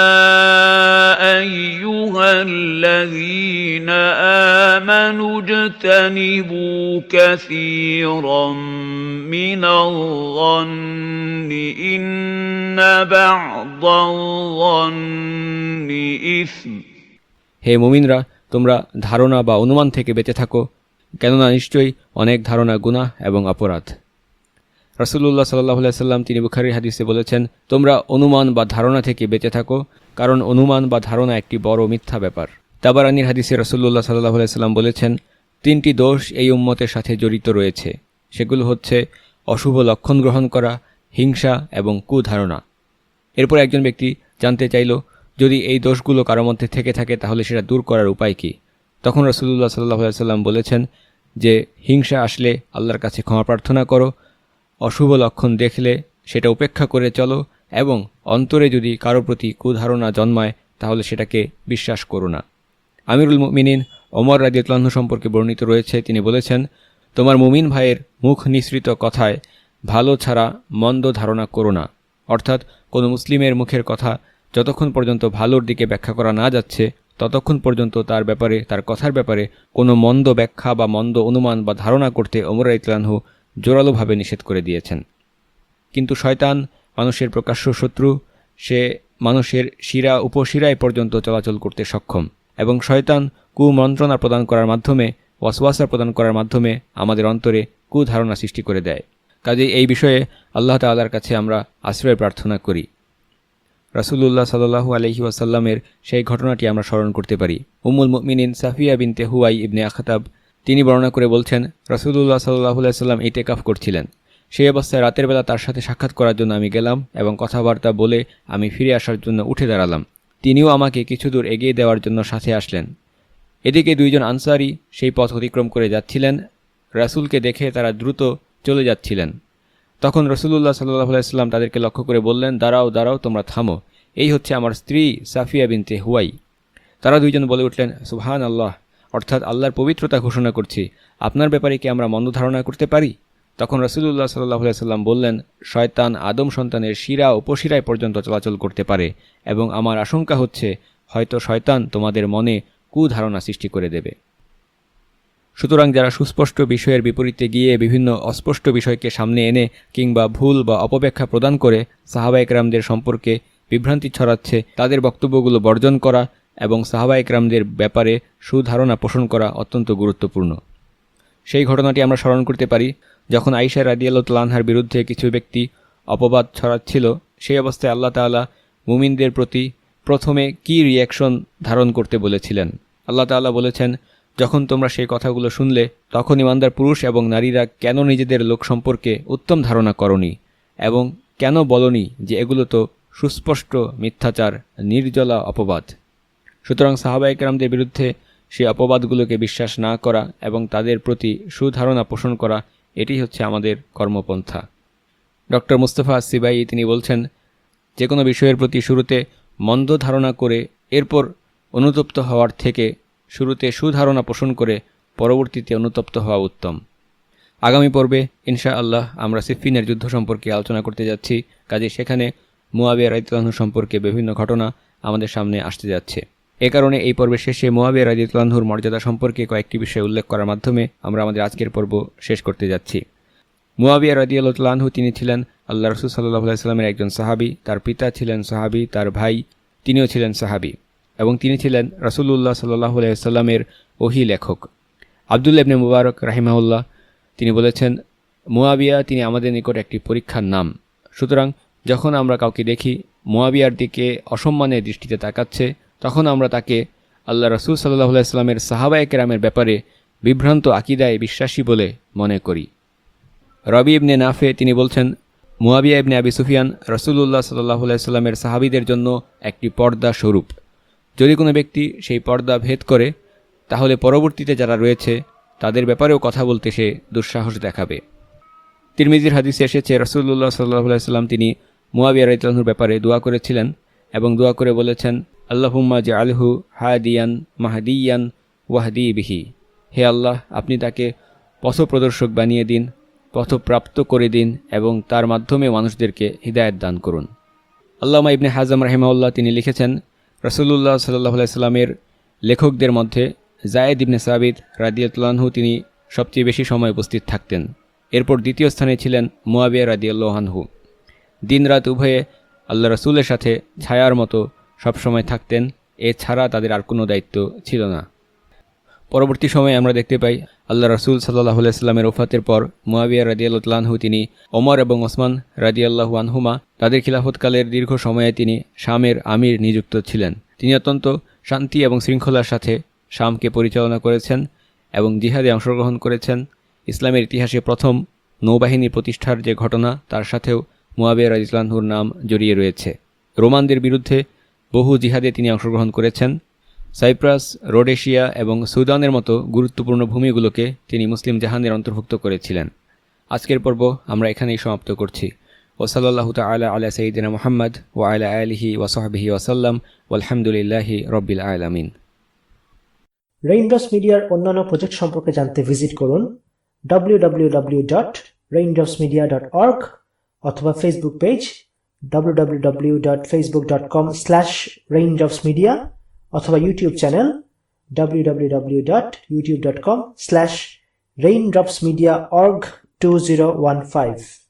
আইয়ুহাল্লাযীনা আমানু ইজতানিবু কাসীরাম মিনাল-যন্নি ইন্না বা'দাল-যন্নি ইসম। হে মুমিনরা, তোমরা ধারণা বা অনুমান থেকে বেঁচে থাকো, কেননা নিশ্চয়ই অনেক ধারণা গুনাহ এবং অপরাধ। রাসূলুল্লাহ সাল্লাল্লাহু আলাইহি সাল্লাম তিনি বুখারীর হাদিসে বলেছেন, তোমরা অনুমান বা ধারণা থেকে বেঁচে থাকো, কারণ অনুমান বা ধারণা একটি বড় মিথ্যা ব্যাপার। তাবারানীর হাদিসে রাসূলুল্লাহ সাল্লাল্লাহু আলাইহি সাল্লাম বলেছেন, তিনটি দোষ এই উম্মতের সাথে জড়িত রয়েছে, সেগুলো হচ্ছে অশুভ লক্ষণ গ্রহণ করা, হিংসা এবং কুধারণা। এরপর একজন ব্যক্তি জানতে চাইল, যদি এই দোষগুলো কারো মধ্যে থেকে থাকে তাহলে সেটা দূর করার উপায় কী? তখন রাসূলুল্লাহ সাল্লাল্লাহু আলাইহি সাল্লাম বলেছেন যে হিংসা আসলে আল্লাহর কাছে ক্ষমা প্রার্থনা করো, অশুভ লক্ষণ দেখলে সেটা উপেক্ষা করে চলো, এবং অন্তরে যদি কারো প্রতি কুধারণা জন্মায় তাহলে সেটাকে বিশ্বাস করো না। আমিরুল মুমিনিন ওমর রাদিয়াল্লাহু আনহু সম্পর্কে বর্ণিত রয়েছে, তিনি বলেছেন, তোমার মুমিন ভাইয়ের মুখ নিঃসৃত কথায় ভালো ছাড়া মন্দ ধারণা করো না। অর্থাৎ কোনো মুসলিমের মুখের কথা যতক্ষণ পর্যন্ত ভালোর দিকে ব্যাখ্যা করা না যাচ্ছে ততক্ষণ পর্যন্ত তার ব্যাপারে, তার কথার ব্যাপারে কোনো মন্দ ব্যাখ্যা বা মন্দ অনুমান বা ধারণা করতে ওমর রাদিয়াল্লাহু আনহু জোরালোভাবে নিষেধ করে দিয়েছেন। কিন্তু শয়তান মানুষের প্রকাশ্য শত্রু, সে মানুষের শিরা উপশিরায় পর্যন্ত চলাচল করতে সক্ষম, এবং শয়তান কুমন্ত্রণা প্রদান করার মাধ্যমে, ওয়াসওয়াসা প্রদান করার মাধ্যমে আমাদের অন্তরে কুধারণা সৃষ্টি করে দেয়। কাজেই এই বিষয়ে আল্লাহ তাআলার কাছে আমরা আশ্রয় প্রার্থনা করি। রাসূলুল্লাহ সাল্লাল্লাহু আলাইহি ওয়াসাল্লামের সেই ঘটনাটি আমরা স্মরণ করতে পারি। উম্মুল মুমিনিন সাফিয়া বিনতে হুয়াই ইবনে আখতাব তিনি বর্ণনা করে বলছেন, রাসূলুল্লাহ সাল্লাল্লাহু আলাইহি ওয়াসাল্লাম ইতিকাফ করছিলেন। সেই অবস্থায় রাতের বেলা তার সাথে সাক্ষাৎ করার জন্য আমি গেলাম এবং কথাবার্তা বলে আমি ফিরে আসার জন্য উঠে দাঁড়ালাম। তিনিও আমাকে কিছু দূর এগিয়ে দেওয়ার জন্য সাথে আসলেন। এদিকে দুইজন আনসারী সেই পথ অতিক্রম করে যাচ্ছিলেন। রাসূলকে দেখে তারা দ্রুত চলে যাচ্ছিলেন। তখন রাসূলুল্লাহ সাল্লাল্লাহু আলাইহি ওয়াসাল্লাম তাদেরকে লক্ষ্য করে বললেন, দাঁড়াও দাঁড়াও, তোমরা থামো, এই হচ্ছে আমার স্ত্রী সাফিয়া বিনতে হুয়াই। তারা দুইজন বলে উঠলেন, সুবহান আল্লাহ, অর্থাৎ আল্লাহর পবিত্রতা ঘোষণা করছি, আপনার ব্যাপারে কি আমরা মন্দ ধারণা করতে পারি? তখন রাসূলুল্লাহ সাল্লাল্লাহু আলাইহি ওয়াসাল্লাম বললেন, শয়তান আদম সন্তানের শিরা উপশিরায় পর্যন্ত চলাচল করতে পারে, এবং আমার আশঙ্কা হচ্ছে হয়তো শয়তান তোমাদের মনে কুধারণা সৃষ্টি করে দেবে। সুতরাং যারা সুস্পষ্ট বিষয়ের বিপরীতে গিয়ে বিভিন্ন অস্পষ্ট বিষয়কে সামনে এনে কিংবা ভুল বা অপব্যাখ্যা প্রদান করে সাহাবা একরামদের সম্পর্কে বিভ্রান্তি ছড়াচ্ছে, তাদের বক্তব্যগুলো বর্জন করা এবং সাহাবা একরামদের ব্যাপারে সুধারণা পোষণ করা অত্যন্ত গুরুত্বপূর্ণ। সেই ঘটনাটি আমরা স্মরণ করতে পারি যখন আয়েশা রাদিয়াল্লাহু তাআলা আনহার বিরুদ্ধে কিছু ব্যক্তি অপবাদ ছড়াচ্ছিল। সেই অবস্থায় আল্লাহ তাআলা মুমিনদের প্রতি প্রথমে কি রিয়াকশন ধারণ করতে বলেছিলেন। আল্লাহ তাআলা বলেছেন, যখন তোমরা সেই কথাগুলো শুনলে তখন ইমানদার পুরুষ এবং নারীরা কেন নিজেদের লোক সম্পর্কে উত্তম ধারণা করনি এবং কেন বলনি যে এগুলো তো সুস্পষ্ট মিথ্যাচার, নির্জলা অপবাদ। সুতরাং সাহাবায়ে কেরামদের বিরুদ্ধে সেই অপবাদগুলোকে বিশ্বাস না করা এবং তাদের প্রতি সুধারণা পোষণ করা, এটি হচ্ছে আমাদের কর্মপন্থা। ডক্টর মুস্তাফা আসিবাই তিনি বলছেন, যে কোনো বিষয়ের প্রতি শুরুতে মন্দ ধারণা করে এরপর অনুতপ্ত হওয়ার থেকে শুরুতে সুধারণা পোষণ করে পরবর্তীতে অনুতপ্ত হওয়া উত্তম। আগামী পর্বে ইনশাআল্লাহ আমরা সিফিনের যুদ্ধ সম্পর্কে আলোচনা করতে যাচ্ছি, কাজে সেখানে মুয়াবিয়া রাদিয়াল্লাহু আনহু সম্পর্কে বিভিন্ন ঘটনা আমাদের সামনে আসতে যাচ্ছে। এ কারণে এই পর্বের শেষে মুয়াবিয়া রাদিয়াল্লাহু আনহুর মর্যাদা সম্পর্কে কয়েকটি বিষয় উল্লেখ করার মাধ্যমে আমরা আমাদের আজকের পর্ব শেষ করতে যাচ্ছি। মুয়াবিয়া রাদিয়াল্লাহু তাআলা আনহু তিনি ছিলেন আল্লাহ রাসূল সাল্লাল্লাহু আলাইহি ওয়াসাল্লামের একজন সাহাবী, তার পিতা ছিলেন সাহাবী, তার ভাই তিনিও ছিলেন সাহাবী এবং তিনি ছিলেন রাসূলুল্লাহ সাল্লাল্লাহু আলাইহি ওয়াসাল্লামের ওহী লেখক। আব্দুল্লাহ ইবনে মুবারক রাহিমাহুল্লাহ তিনি বলেছেন, মুয়াবিয়া তিনি আমাদের নিকট একটি পরীক্ষার নাম। সুতরাং যখন আমরা কাউকে দেখি মুয়াবিয়ার দিকে অসম্মানের দৃষ্টিতে তাকাচ্ছে, তখন আমরা তাকে আল্লাহ রাসূল সাল্লাল্লাহু আলাইহি ওয়াসাল্লামের সাহাবায়ে কেরামের ব্যাপারে বিভ্রান্ত আকীদায় বিশ্বাসী বলে মনে করি। রবি ইবনে নাফে তিনি বলছেন, মুয়াবিয়া ইবনে আবি সুফিয়ান রাসূলুল্লাহ সাল্লাল্লাহু আলাইহি ওয়াসাল্লামের সাহাবীদের জন্য একটি পর্দা স্বরূপ। যদি কোনো ব্যক্তি সেই পর্দা ভেদ করে তাহলে পরবর্তীতে যারা রয়েছে তাদের ব্যাপারেও কথা বলতে সে দুঃসাহস দেখাবে। তিরমিজির হাদিসে এসেছে, রাসূলুল্লাহ সাল্লাল্লাহু আলাইহি ওয়াসাল্লাম তিনি মুয়াবিয়া রাদিয়াল্লাহু আনহুর ব্যাপারে দোয়া করেছিলেন এবং দোয়া করে বলেছেন, আল্লাহুম্মা জাআলহু হাদিয়ান মাহদিয়ান ওয়াহদি বিহি। হে আল্লাহ, আপনি তাকে পথপ্রদর্শক বানিয়ে দিন, পথপ্রাপ্ত করে দিন এবং তার মাধ্যমে মানুষদেরকে হিদায়াত দান করুন। আল্লামা ইবনে হাজম রাহিমাহুল্লাহ তিনি লিখেছেন, রাসূলুল্লাহ সাল্লাল্লাহু আলাইহি ওয়াসাল্লামের লেখকদের মধ্যে যায়েদ ইবনে সাবিত রাদিয়াল্লাহু আনহু তিনি সবচেয়ে বেশি সময় উপস্থিত থাকতেন। এরপর দ্বিতীয় স্থানে ছিলেন মুয়াবিয়া রাদিয়াল্লাহু আনহু। দিনরাত উভয়ে আল্লাহ রাসূলের সাথে ছায়ার মতো সবসময় থাকতেন, এছাড়া তাদের আর কোনো দায়িত্ব ছিল না। পরবর্তী সময়ে আমরা দেখতে পাই আল্লাহ রাসূল সাল্লাল্লাহু আলাইহি ওয়াসাল্লামের ওফাতের পর মুয়াবিয়া রাদিয়াল্লাহু আনহু তিনি ওমর এবং ওসমান রাদিয়াল্লাহু আনহুমা তাদের খিলাফতকালের দীর্ঘ সময়ে তিনি শামের আমির নিযুক্ত ছিলেন। তিনি অত্যন্ত শান্তি এবং শৃঙ্খলার সাথে শামকে পরিচালনা করেছেন এবং জিহাদে অংশগ্রহণ করেছেন। ইসলামের ইতিহাসে প্রথম নৌবাহিনী প্রতিষ্ঠার যে ঘটনা, তার সাথেও মুয়াবিয়া রাদিয়াল্লাহু আনহুর নাম জড়িয়ে রয়েছে। রোমানদের বিরুদ্ধে বহু জিহাদে তিনি অংশগ্রহণ করেছেন। সাইপ্রাস, রোডেশিয়া এবং সুদানের মতো গুরুত্বপূর্ণ ভূমিগুলোকে তিনি মুসলিম জাহানের অন্তর্ভুক্ত করেছিলেন। আজকের পর্ব আমরা এখানেই সমাপ্ত করছি। ওয়াসাল্লাল্লাহু তাআলা আলা সাইয়্যিদিনা মুহাম্মদ ওয়া আলা আলিহি ওয়া সাহবিহি ওয়াসাল্লাম ওয়ালহামদুলিল্লাহি রাব্বিল আলামিন। রেইনড্রপস মিডিয়ার অন্যান্য প্রজেক্ট সম্পর্কে জানতে ভিজিট করুন W W W dot raindrops media dot org অথবা Facebook page W W W dot Facebook dot com slash raindrops media অথবা YouTube channel W W W dot YouTube dot com slash raindrops media org two zero one five.